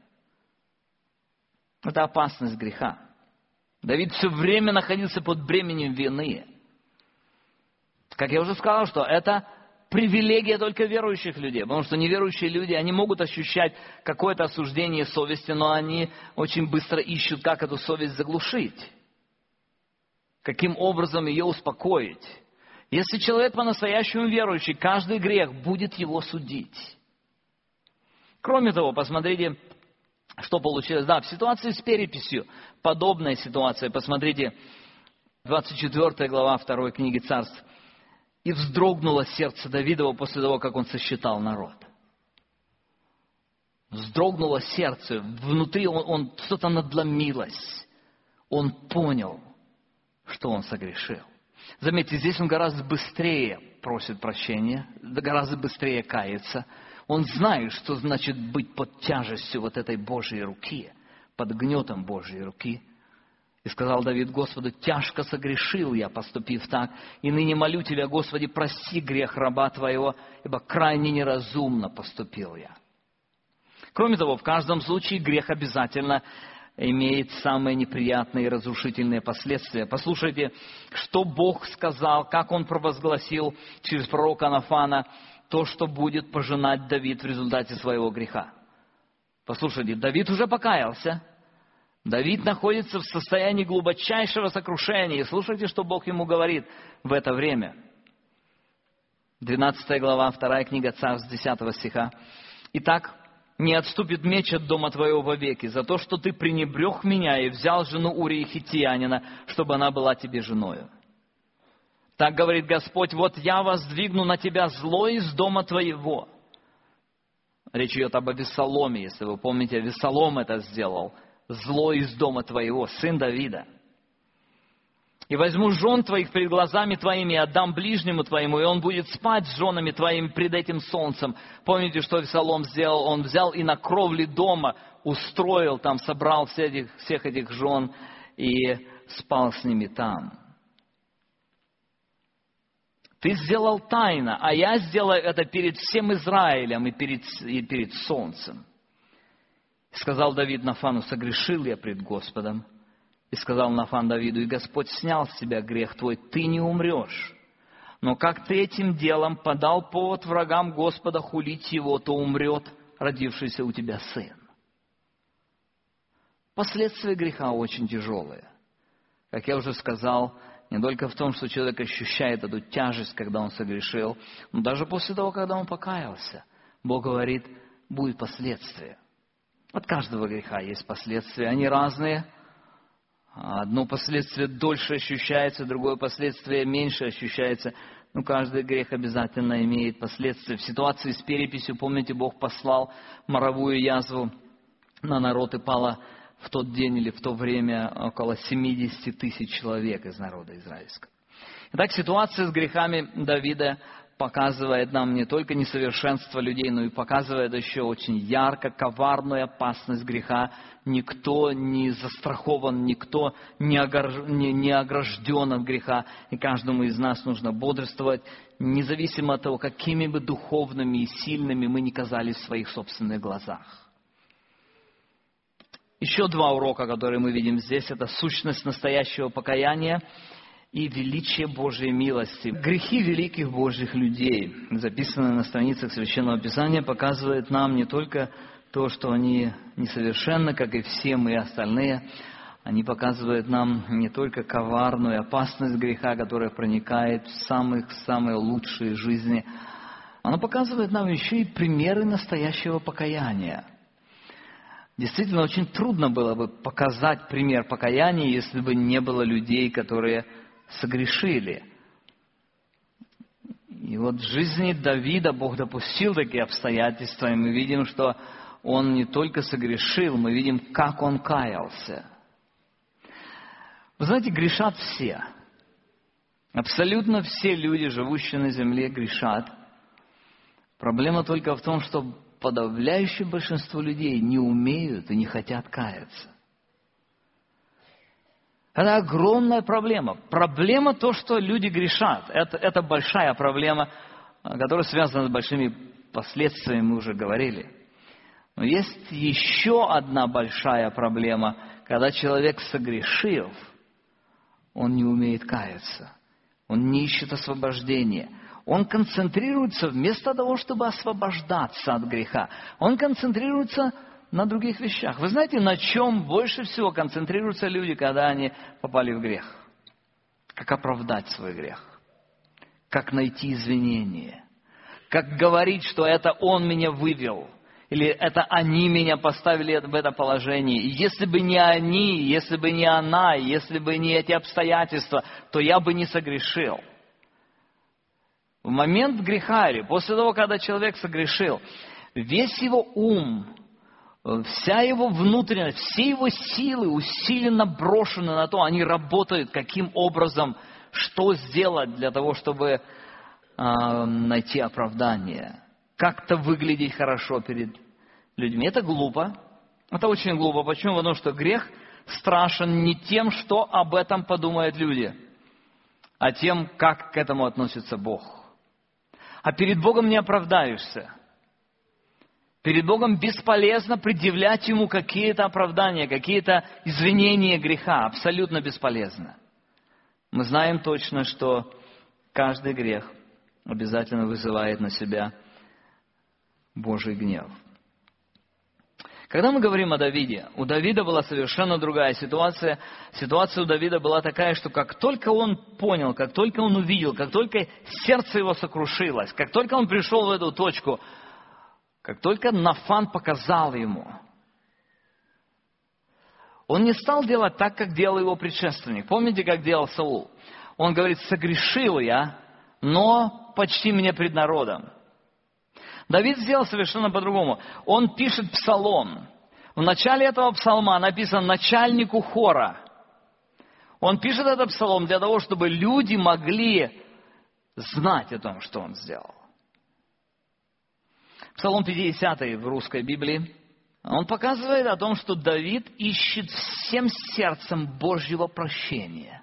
Speaker 2: Это опасность греха. Давид все время находился под бременем вины. Как я уже сказал, что это привилегия только верующих людей, потому что неверующие люди, они могут ощущать какое-то осуждение совести, но они очень быстро ищут, как эту совесть заглушить, каким образом ее успокоить. Если человек по-настоящему верующий, каждый грех будет его судить. Кроме того, посмотрите, что получилось. Да, в ситуации с переписью, подобная ситуация. Посмотрите, 24 глава 2 книги Царств. «И вздрогнуло сердце Давидова после того, как он сосчитал народ». Вздрогнуло сердце. Внутри он что-то надломилось. Он понял, что он согрешил. Заметьте, здесь он гораздо быстрее просит прощения, гораздо быстрее кается. Он знает, что значит быть под тяжестью вот этой Божьей руки, под гнетом Божьей руки. И сказал Давид Господу: «Тяжко согрешил я, поступив так, и ныне молю Тебя, Господи, прости грех раба Твоего, ибо крайне неразумно поступил я». Кроме того, в каждом случае грех обязательно имеет самые неприятные и разрушительные последствия. Послушайте, что Бог сказал, как Он провозгласил через пророка Нафана то, что будет пожинать Давид в результате своего греха. Послушайте, Давид уже покаялся. Давид находится в состоянии глубочайшего сокрушения. И слушайте, что Бог ему говорит в это время. 12 глава, 2 книга Царств, 10 стиха. «Итак, не отступит меч от дома твоего вовеки за то, что ты пренебрег меня и взял жену Урии Хиттиянина, чтобы она была тебе женою. Так говорит Господь: вот я воздвигну на тебя зло из дома твоего». Речь идет об Авессаломе, если вы помните, Авессалом это сделал. «Зло из дома твоего, сын Давида. И возьму жен твоих пред глазами твоими, и отдам ближнему твоему, и он будет спать с женами твоими пред этим солнцем». Помните, что Авессалом сделал? Он взял и на кровле дома устроил, там собрал всех этих жен и спал с ними там. «Ты сделал тайно, а я сделаю это перед всем Израилем и перед солнцем». И сказал Давид Нафану: «Согрешил я пред Господом». И сказал Нафан Давиду: «И Господь снял с тебя грех твой, ты не умрешь. Но как ты этим делом подал повод врагам Господа хулить его, то умрет родившийся у тебя сын». Последствия греха очень тяжелые. Как я уже сказал, не только в том, что человек ощущает эту тяжесть, когда он согрешил, но даже после того, когда он покаялся. Бог говорит, будет последствия. От каждого греха есть последствия. Они разные. Одно последствие дольше ощущается, другое последствие меньше ощущается. Но каждый грех обязательно имеет последствия. В ситуации с переписью, помните, Бог послал моровую язву на народ, и пало в тот день или в то время около 70 тысяч человек из народа израильского. Итак, ситуация с грехами Давида показывает нам не только несовершенство людей, но и показывает еще очень ярко коварную опасность греха. Никто не застрахован, никто не огражден от греха. И каждому из нас нужно бодрствовать, независимо от того, какими бы духовными и сильными мы ни казались в своих собственных глазах. Еще два урока, которые мы видим здесь, это сущность настоящего покаяния и величие Божьей милости. Грехи великих Божьих людей, записанные на страницах Священного Писания, показывают нам не только то, что они несовершенны, как и все мы остальные. Они показывают нам не только коварную опасность греха, которая проникает в самые лучшие жизни. Оно показывает нам еще и примеры настоящего покаяния. Действительно, очень трудно было бы показать пример покаяния, если бы не было людей, которые согрешили. И вот в жизни Давида Бог допустил такие обстоятельства, и мы видим, что он не только согрешил, мы видим, как он каялся. Вы знаете, грешат все. Абсолютно все люди, живущие на земле, грешат. Проблема только в том, что подавляющее большинство людей не умеют и не хотят каяться. Это огромная проблема. Проблема то, что люди грешат. Это большая проблема, которая связана с большими последствиями, мы уже говорили. Но есть еще одна большая проблема, когда человек согрешил, он не умеет каяться, он не ищет освобождения. Он концентрируется, вместо того, чтобы освобождаться от греха, он концентрируется на других вещах. Вы знаете, на чем больше всего концентрируются люди, когда они попали в грех? Как оправдать свой грех? Как найти извинения? Как говорить, что это он меня вывел? Или это они меня поставили в это положение? И если бы не они, если бы не она, если бы не эти обстоятельства, то я бы не согрешил. В момент греха, или после того, когда человек согрешил, весь его ум, вся его внутренность, все его силы усиленно брошены на то, они работают, каким образом, что сделать для того, чтобы найти оправдание. Как-то выглядеть хорошо перед людьми. Это глупо. Это очень глупо. Почему? Потому что грех страшен не тем, что об этом подумают люди, а тем, как к этому относится Бог. А перед Богом не оправдаешься. Перед Богом бесполезно предъявлять Ему какие-то оправдания, какие-то извинения греха. Абсолютно бесполезно. Мы знаем точно, что каждый грех обязательно вызывает на себя Божий гнев. Когда мы говорим о Давиде, у Давида была совершенно другая ситуация. Ситуация у Давида была такая, что как только он понял, как только он увидел, как только сердце его сокрушилось, как только он пришел в эту точку, как только Нафан показал ему, он не стал делать так, как делал его предшественник. Помните, как делал Саул? Он говорит: согрешил я, но почти мне пред народом. Давид сделал совершенно по-другому. Он пишет псалом. В начале этого псалма написано начальнику хора. Он пишет этот псалом для того, чтобы люди могли знать о том, что он сделал. Псалом 50 в русской Библии. Он показывает о том, что Давид ищет всем сердцем Божьего прощения.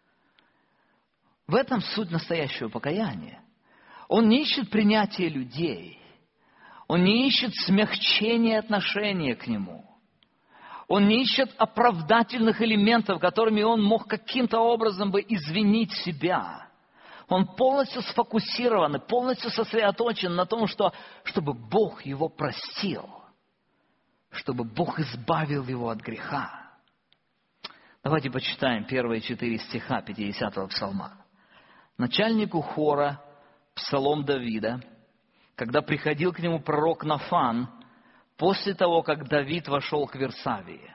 Speaker 2: В этом суть настоящего покаяния. Он не ищет принятия людей. Он не ищет смягчения отношения к нему. Он не ищет оправдательных элементов, которыми он мог каким-то образом бы извинить себя. Он полностью сфокусирован и полностью сосредоточен на том, чтобы Бог его простил, чтобы Бог избавил его от греха. Давайте почитаем первые 4 стиха 50-го псалма. Начальнику хора, псалом Давида, когда приходил к нему пророк Нафан, после того, как Давид вошел к Версавии.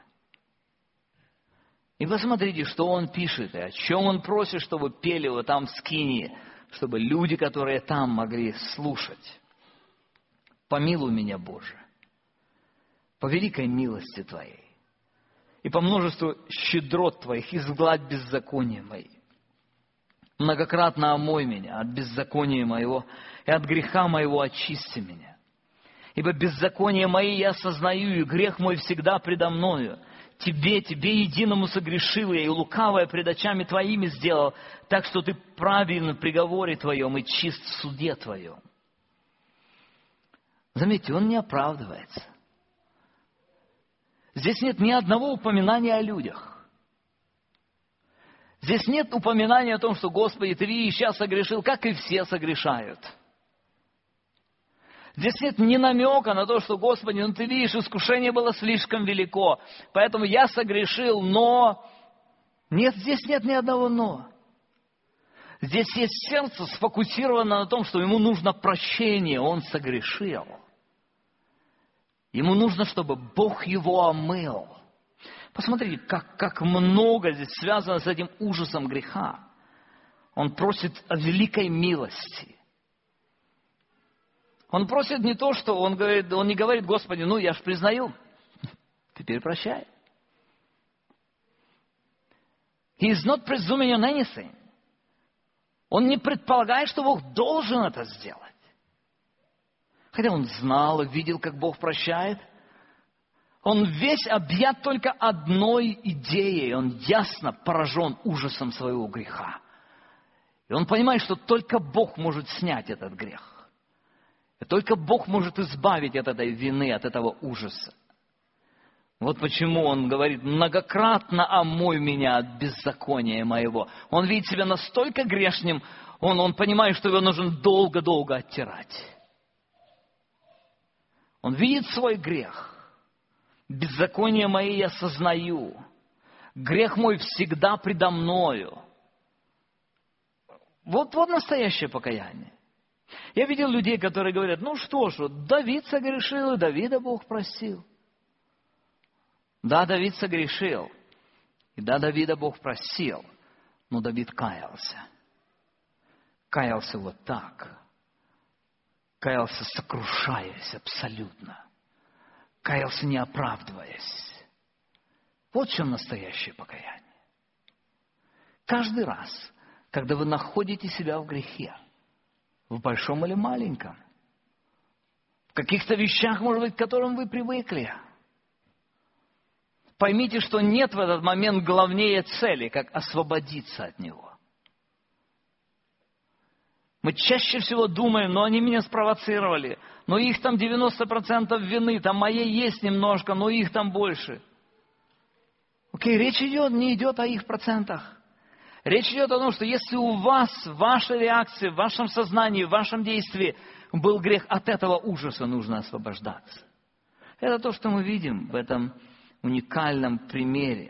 Speaker 2: И посмотрите, что он пишет, и о чем он просит, чтобы пели его там в скинии, чтобы люди, которые там, могли слушать. «Помилуй меня, Боже, по великой милости Твоей, и по множеству щедрот Твоих изгладь беззакония мои. Многократно омой меня от беззакония моего, и от греха моего очисти меня. Ибо беззаконие мои я сознаю, и грех мой всегда предо мною. Тебе единому согрешил я, и лукавое пред очами Твоими сделал, так что Ты праведен в приговоре Твоем и чист в суде Твоем». Заметьте, он не оправдывается. Здесь нет ни одного упоминания о людях. Здесь нет упоминания о том, что, Господи, Ты видишь, я согрешил, как и все согрешают. Здесь нет ни намека на то, что, Господи, ну Ты видишь, искушение было слишком велико, поэтому я согрешил, но... Нет, здесь нет ни одного «но». Здесь есть сердце сфокусировано на том, что ему нужно прощение, он согрешил. Ему нужно, чтобы Бог его омыл. Посмотрите, как много здесь связано с этим ужасом греха. Он просит о великой милости. Он просит не то, что он не говорит, Господи, ну я ж признаю, теперь прощай. He is not presuming on anything. Он не предполагает, что Бог должен это сделать. Хотя он знал и видел, как Бог прощает. Он весь объят только одной идеей. Он ясно поражен ужасом своего греха. И он понимает, что только Бог может снять этот грех. И только Бог может избавить от этой вины, от этого ужаса. Вот почему он говорит, многократно омой меня от беззакония моего. Он видит себя настолько грешным, он понимает, что его нужно долго-долго оттирать. Он видит свой грех. Беззаконие мои я сознаю. Грех мой всегда предо мною. Вот настоящее покаяние. Я видел людей, которые говорят, ну что ж, Давид согрешил, и Давида Бог простил. Да, Давид согрешил, и да, Давида Бог простил, но Давид каялся. Каялся вот так. Каялся, сокрушаясь абсолютно. Каялся, не оправдываясь. Вот в чем настоящее покаяние. Каждый раз, когда вы находите себя в грехе, в большом или маленьком, в каких-то вещах, может быть, к которым вы привыкли, поймите, что нет в этот момент главнее цели, как освободиться от него. Мы чаще всего думаем, но они меня спровоцировали, но их там 90% вины, там моей есть немножко, но их там больше. Окей, речь не идет о их процентах. Речь идет о том, что если у вас, в вашей реакции, в вашем сознании, в вашем действии был грех, от этого ужаса нужно освобождаться. Это то, что мы видим в этом уникальном примере.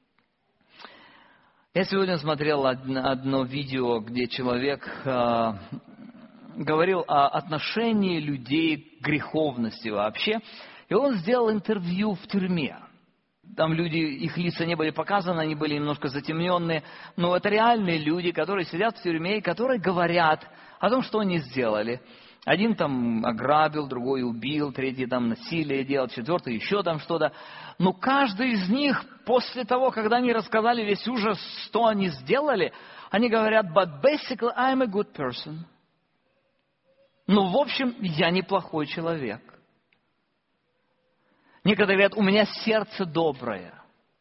Speaker 2: Я сегодня смотрел одно видео, где человек говорил о отношении людей к греховности вообще. И он сделал интервью в тюрьме. Там люди, их лица не были показаны, они были немножко затемненные. Но это реальные люди, которые сидят в тюрьме и которые говорят о том, что они сделали. Один там ограбил, другой убил, третий там насилие делал, четвертый еще там что-то. Но каждый из них, после того, когда они рассказали весь ужас, что они сделали, они говорят, but basically I'm a good person. Ну, в общем, я неплохой человек. Некоторые говорят, у меня сердце доброе.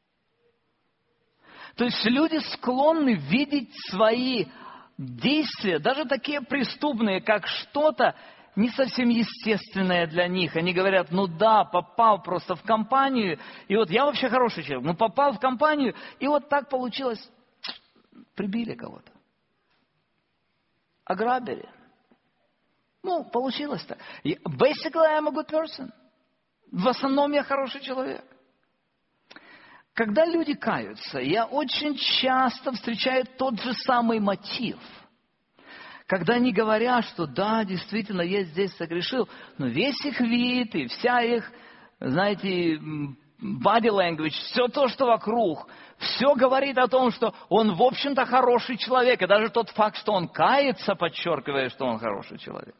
Speaker 2: То есть люди склонны видеть свои действия, даже такие преступные, как что-то не совсем естественное для них. Они говорят, ну да, попал просто в компанию, и вот я вообще хороший человек, но попал в компанию, и вот так получилось, прибили кого-то, ограбили. Ну, получилось так. Basically, I'm a good person. В основном я хороший человек. Когда люди каются, я очень часто встречаю тот же самый мотив. Когда они говорят, что да, действительно, я здесь согрешил, но весь их вид и вся их, знаете, body language, все то, что вокруг, все говорит о том, что он, в общем-то, хороший человек. И даже тот факт, что он кается, подчеркивает, что он хороший человек.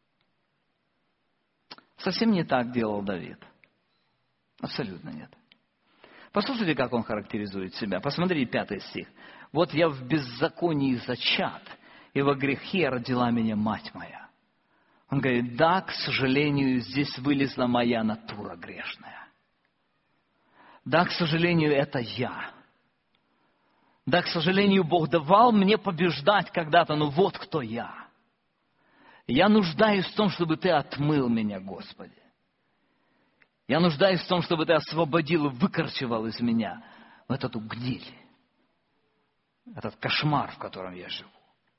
Speaker 2: Совсем не так делал Давид. Абсолютно нет. Послушайте, как он характеризует себя. Посмотрите 5 стих. «Вот я в беззаконии зачат, и во грехе родила меня мать моя». Он говорит, да, к сожалению, здесь вылезла моя натура грешная. Да, к сожалению, это я. Да, к сожалению, Бог давал мне побеждать когда-то, но вот кто я. Я нуждаюсь в том, чтобы Ты отмыл меня, Господи. Я нуждаюсь в том, чтобы Ты освободил и выкорчевал из меня вот эту гниль. этот кошмар, в котором я живу.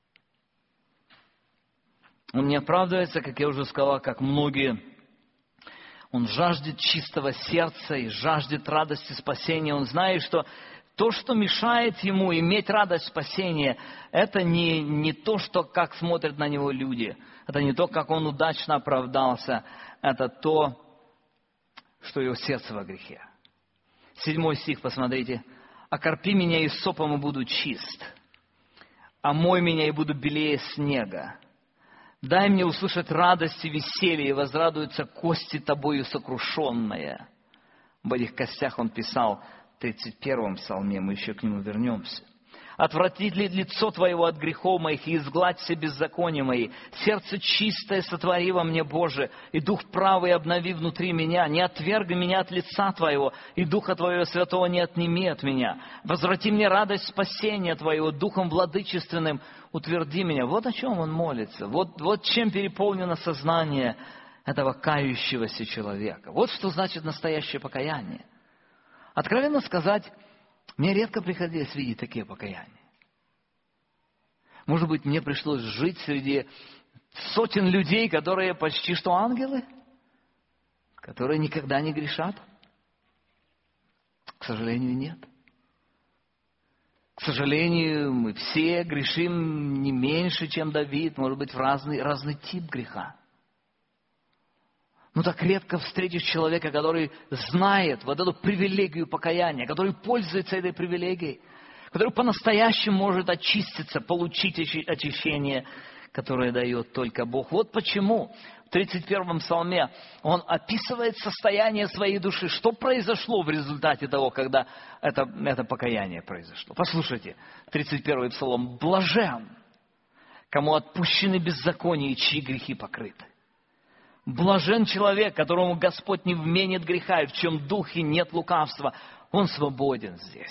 Speaker 2: Он не оправдывается, как я уже сказал, как многие. Он жаждет чистого сердца и жаждет радости спасения. Он знает, что то, что мешает ему иметь радость спасения, это не то, что как смотрят на него люди. Это не то, как он удачно оправдался. Это то, что его сердце во грехе. 7 стих, посмотрите. «Окропи меня иссопом, и буду чист. Омой меня, и буду белее снега. Дай мне услышать радость и веселье, и возрадуются кости тобою сокрушенные». Об этих костях он писал в 31-м псалме, мы еще к нему вернемся. «Отвратит ли лицо твоего от грехов моих, и изгладь все беззакония мои? Сердце чистое сотвори во мне, Боже, и дух правый обнови внутри меня. Не отвергни меня от лица твоего, и духа твоего святого не отними от меня. Возврати мне радость спасения твоего, духом владычественным утверди меня». Вот о чем он молится. Вот чем переполнено сознание этого кающегося человека. Вот что значит настоящее покаяние. Откровенно сказать, мне редко приходилось видеть такие покаяния. Может быть, мне пришлось жить среди сотен людей, которые почти что ангелы, которые никогда не грешат. К сожалению, нет. К сожалению, мы все грешим не меньше, чем Давид, может быть, в разный тип греха. Но так редко встретишь человека, который знает вот эту привилегию покаяния, который пользуется этой привилегией, который по-настоящему может очиститься, получить очищение, которое дает только Бог. Вот почему в 31-м псалме он описывает состояние своей души. Что произошло в результате того, когда это покаяние произошло? Послушайте, 31-й псалом. «Блажен, кому отпущены беззакония и чьи грехи покрыты. Блажен человек, которому Господь не вменит греха, и в чем духе нет лукавства». Он свободен здесь.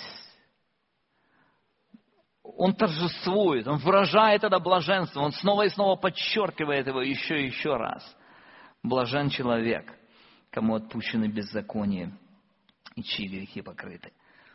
Speaker 2: Он торжествует, он выражает это блаженство, он снова и снова подчеркивает его еще и еще раз. Блажен человек, кому отпущены беззакония и чьи грехи покрыты.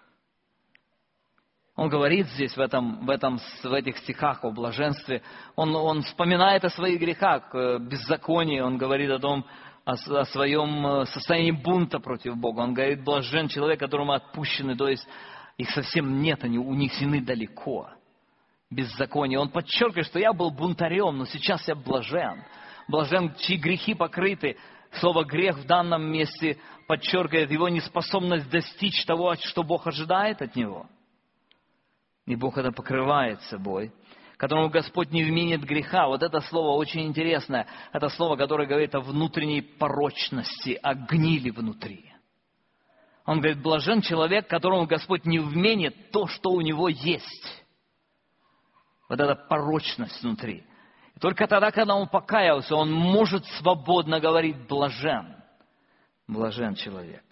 Speaker 2: Он говорит здесь, в этих стихах о блаженстве, он вспоминает о своих грехах, беззаконии, он говорит о своем состоянии бунта против Бога. Он говорит, блажен человек, которому отпущены, то есть их совсем нет, у них сины далеко. Беззаконие. Он подчеркивает, что я был бунтарем, но сейчас я блажен. Блажен, чьи грехи покрыты. Слово «грех» в данном месте подчеркивает его неспособность достичь того, что Бог ожидает от него. И Бог это покрывает собой. Которому Господь не вменит греха. Вот это слово очень интересное. Это слово, которое говорит о внутренней порочности, о гнили внутри. Он говорит, блажен человек, которому Господь не вменит то, что у него есть. Вот эта порочность внутри. И только тогда, когда он покаялся, он может свободно говорить блажен. Блажен человек.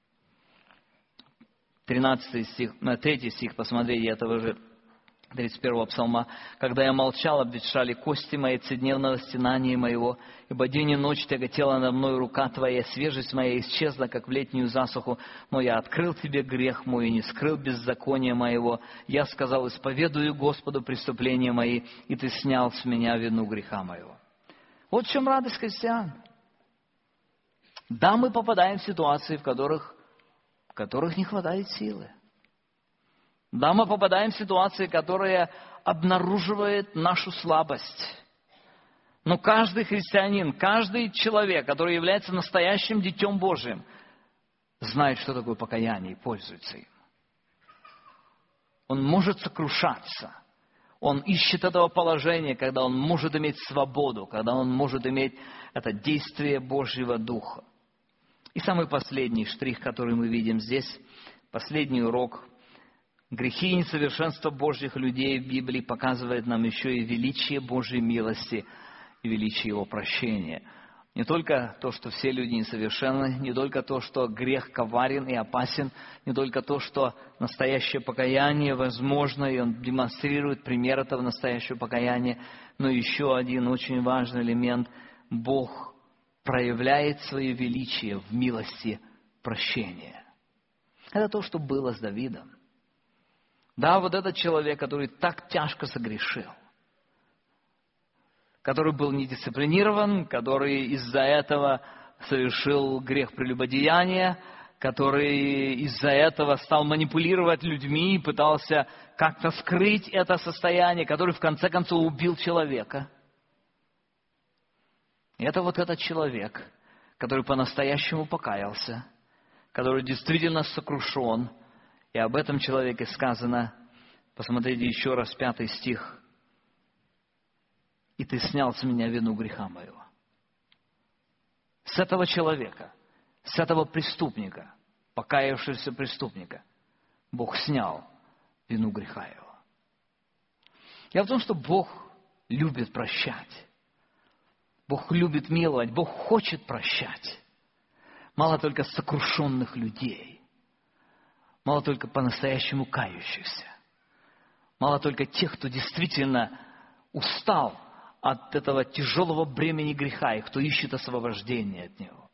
Speaker 2: 3 стих, посмотрите, этого же 31-го псалма. «Когда я молчал, обветшали кости мои, цедневного стенания моего, ибо день и ночь тяготела над мной рука твоя, свежесть моя исчезла, как в летнюю засуху, но я открыл тебе грех мой и не скрыл беззакония моего. Я сказал, исповедую Господу преступления мои, и ты снял с меня вину греха моего». Вот в чем радость христиан. Да, мы попадаем в ситуации, в которых не хватает силы. Да, мы попадаем в ситуации, которая обнаруживает нашу слабость. Но каждый христианин, каждый человек, который является настоящим Детем Божьим, знает, что такое покаяние и пользуется им. Он может сокрушаться. Он ищет этого положения, когда он может иметь свободу, когда он может иметь это действие Божьего Духа. И самый последний штрих, который мы видим здесь, последний урок. Грехи и несовершенство Божьих людей в Библии показывает нам еще и величие Божьей милости и величие Его прощения. Не только то, что все люди несовершенны, не только то, что грех коварен и опасен, не только то, что настоящее покаяние возможно, и он демонстрирует пример этого настоящего покаяния, но еще один очень важный элемент – Бог проявляет свое величие в милости прощения. Это то, что было с Давидом. Да, вот этот человек, который так тяжко согрешил, который был недисциплинирован, который из-за этого совершил грех прелюбодеяния, который из-за этого стал манипулировать людьми, пытался как-то скрыть это состояние, который в конце концов убил человека. И это вот этот человек, который по-настоящему покаялся, который действительно сокрушен. И об этом человеке сказано, посмотрите еще раз 5 стих. «И ты снял с меня вину греха моего». С этого человека, с этого преступника, покаявшегося преступника, Бог снял вину греха его. Дело в том, что Бог любит прощать. Бог любит миловать, Бог хочет прощать. Мало только сокрушенных людей, мало только по-настоящему кающихся, мало только тех, кто действительно устал от этого тяжелого бремени греха и кто ищет освобождения от него.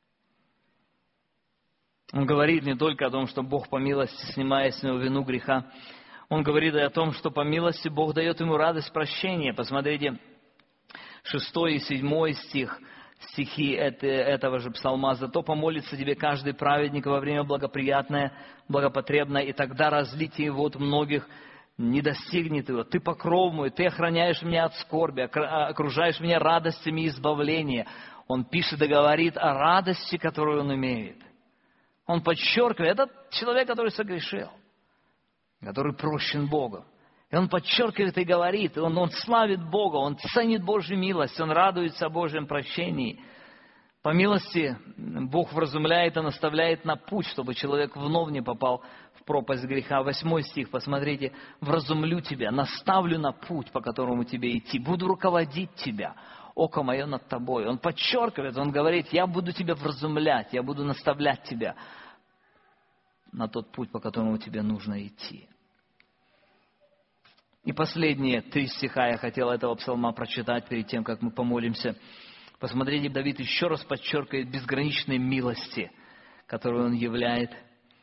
Speaker 2: Он говорит не только о том, что Бог по милости снимает с него вину греха, он говорит и о том, что по милости Бог дает ему радость прощения. Посмотрите, 6 и 7 стихи этого же псалма. «Зато помолится тебе каждый праведник во время благоприятное, благопотребное, и тогда разлитие вод многих не достигнет его. Ты покров мой, ты охраняешь меня от скорби, окружаешь меня радостями избавления». Он пишет и говорит о радости, которую он имеет. Он подчеркивает, этот человек, который согрешил, который прощен Богом. И он подчеркивает и говорит, он славит Бога, он ценит Божью милость, он радуется о Божьем прощении. По милости Бог вразумляет и наставляет на путь, чтобы человек вновь не попал в пропасть греха. 8 стих, посмотрите. «Вразумлю тебя, наставлю на путь, по которому тебе идти, буду руководить тебя, око мое над тобой». Он подчеркивает, он говорит, я буду тебя вразумлять, я буду наставлять тебя на тот путь, по которому тебе нужно идти. И последние 3 стиха я хотел этого псалма прочитать перед тем, как мы помолимся. Посмотрите, Давид еще раз подчеркивает безграничной милости, которую он являет.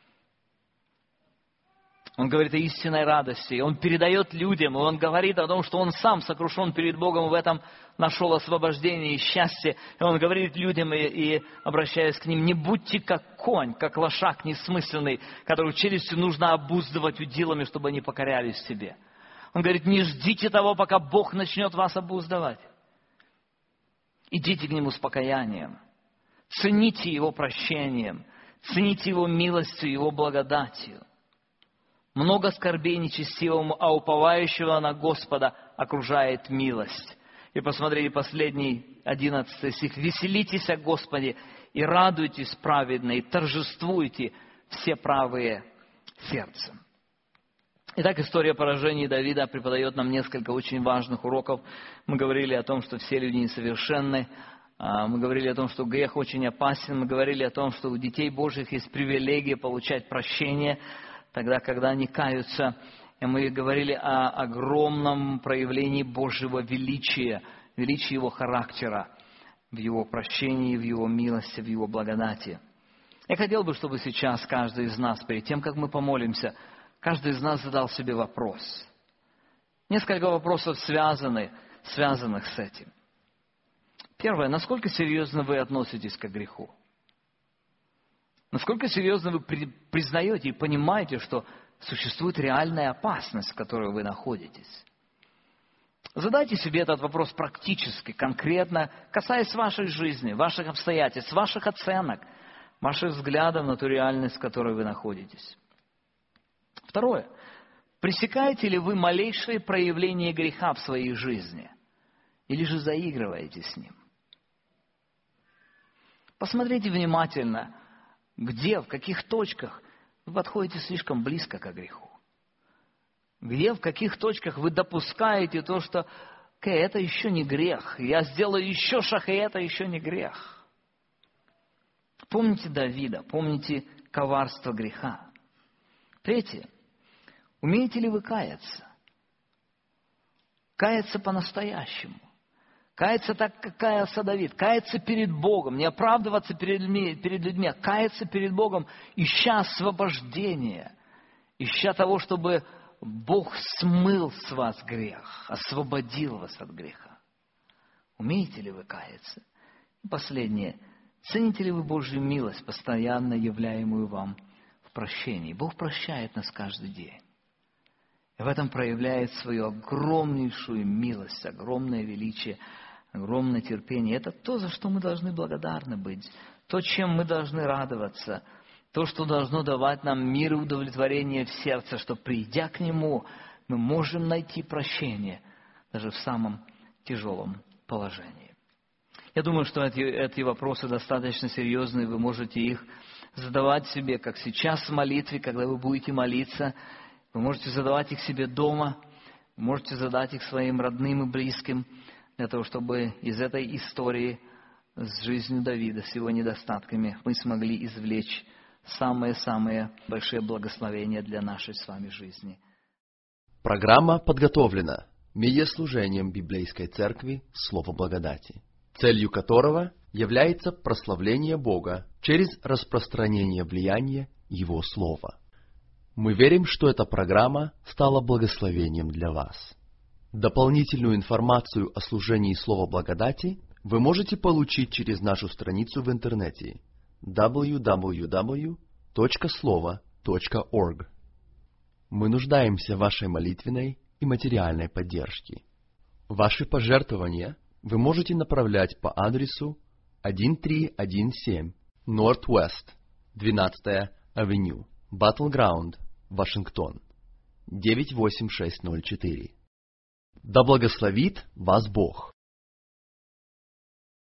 Speaker 2: Он говорит о истинной радости, и он передает людям, и он говорит о том, что он сам сокрушен перед Богом, и в этом нашел освобождение и счастье. И он говорит людям, и обращаясь к ним, не будьте как конь, как лошак несмысленный, которого челюстью нужно обуздывать удилами, чтобы они покорялись себе. Он говорит, не ждите того, пока Бог начнет вас обуздывать. Идите к Нему с покаянием. Цените Его прощением. Цените Его милостью, Его благодатью. Много скорбей нечестивому, а уповающего на Господа окружает милость. И посмотрите, последний 11 стих. «Веселитесь о Господе и радуйтесь праведно, и торжествуйте все правые сердцем». Итак, история поражений Давида преподает нам несколько очень важных уроков. Мы говорили о том, что все люди несовершенны. Мы говорили о том, что грех очень опасен. Мы говорили о том, что у детей Божьих есть привилегия получать прощение, тогда, когда они каются. И мы говорили о огромном проявлении Божьего величия, величия Его характера, в Его прощении, в Его милости, в Его благодати. Я хотел бы, чтобы сейчас каждый из нас, перед тем, как мы помолимся, каждый из нас задал себе вопрос. Несколько вопросов связанных с этим. Первое. Насколько серьезно вы относитесь к греху? Насколько серьезно вы признаете и понимаете, что существует реальная опасность, в которой вы находитесь? Задайте себе этот вопрос практически, конкретно, касаясь вашей жизни, ваших обстоятельств, ваших оценок, ваших взглядов на ту реальность, в которой вы находитесь. Второе. Пресекаете ли вы малейшие проявления греха в своей жизни? Или же заигрываете с ним? Посмотрите внимательно, где, в каких точках вы подходите слишком близко к греху. Где, в каких точках вы допускаете то, что это еще не грех. Я сделаю еще шаг, и это еще не грех. Помните Давида, помните коварство греха. Третье. Умеете ли вы каяться? Каяться по-настоящему. Каяться так, как каялся Давид. Каяться перед Богом. Не оправдываться перед людьми, а каяться перед Богом, ища освобождения. Ища того, чтобы Бог смыл с вас грех, освободил вас от греха. Умеете ли вы каяться? И последнее. Цените ли вы Божью милость, постоянно являемую вам в прощении? Бог прощает нас каждый день. И в этом проявляет свою огромнейшую милость, огромное величие, огромное терпение. Это то, за что мы должны благодарны быть, то, чем мы должны радоваться, то, что должно давать нам мир и удовлетворение в сердце, что, придя к Нему, мы можем найти прощение даже в самом тяжелом положении. Я думаю, что эти вопросы достаточно серьезные, вы можете их задавать себе, как сейчас в молитве, когда вы будете молиться. Вы можете задавать их себе дома, вы можете задать их своим родным и близким, для того, чтобы из этой истории с жизнью Давида, с его недостатками, мы смогли извлечь самые-самые большие благословения для нашей с вами жизни.
Speaker 1: Программа подготовлена медиаслужением Библейской Церкви «Слово благодати», целью которого является прославление Бога через распространение влияния Его Слова. Мы верим, что эта программа стала благословением для вас. Дополнительную информацию о служении Слова благодати вы можете получить через нашу страницу в интернете www.slovo.org. Мы нуждаемся в вашей молитвенной и материальной поддержке. Ваши пожертвования вы можете направлять по адресу 1317 Northwest 12-я Авеню, Battleground, Вашингтон, 98604. Да благословит вас Бог!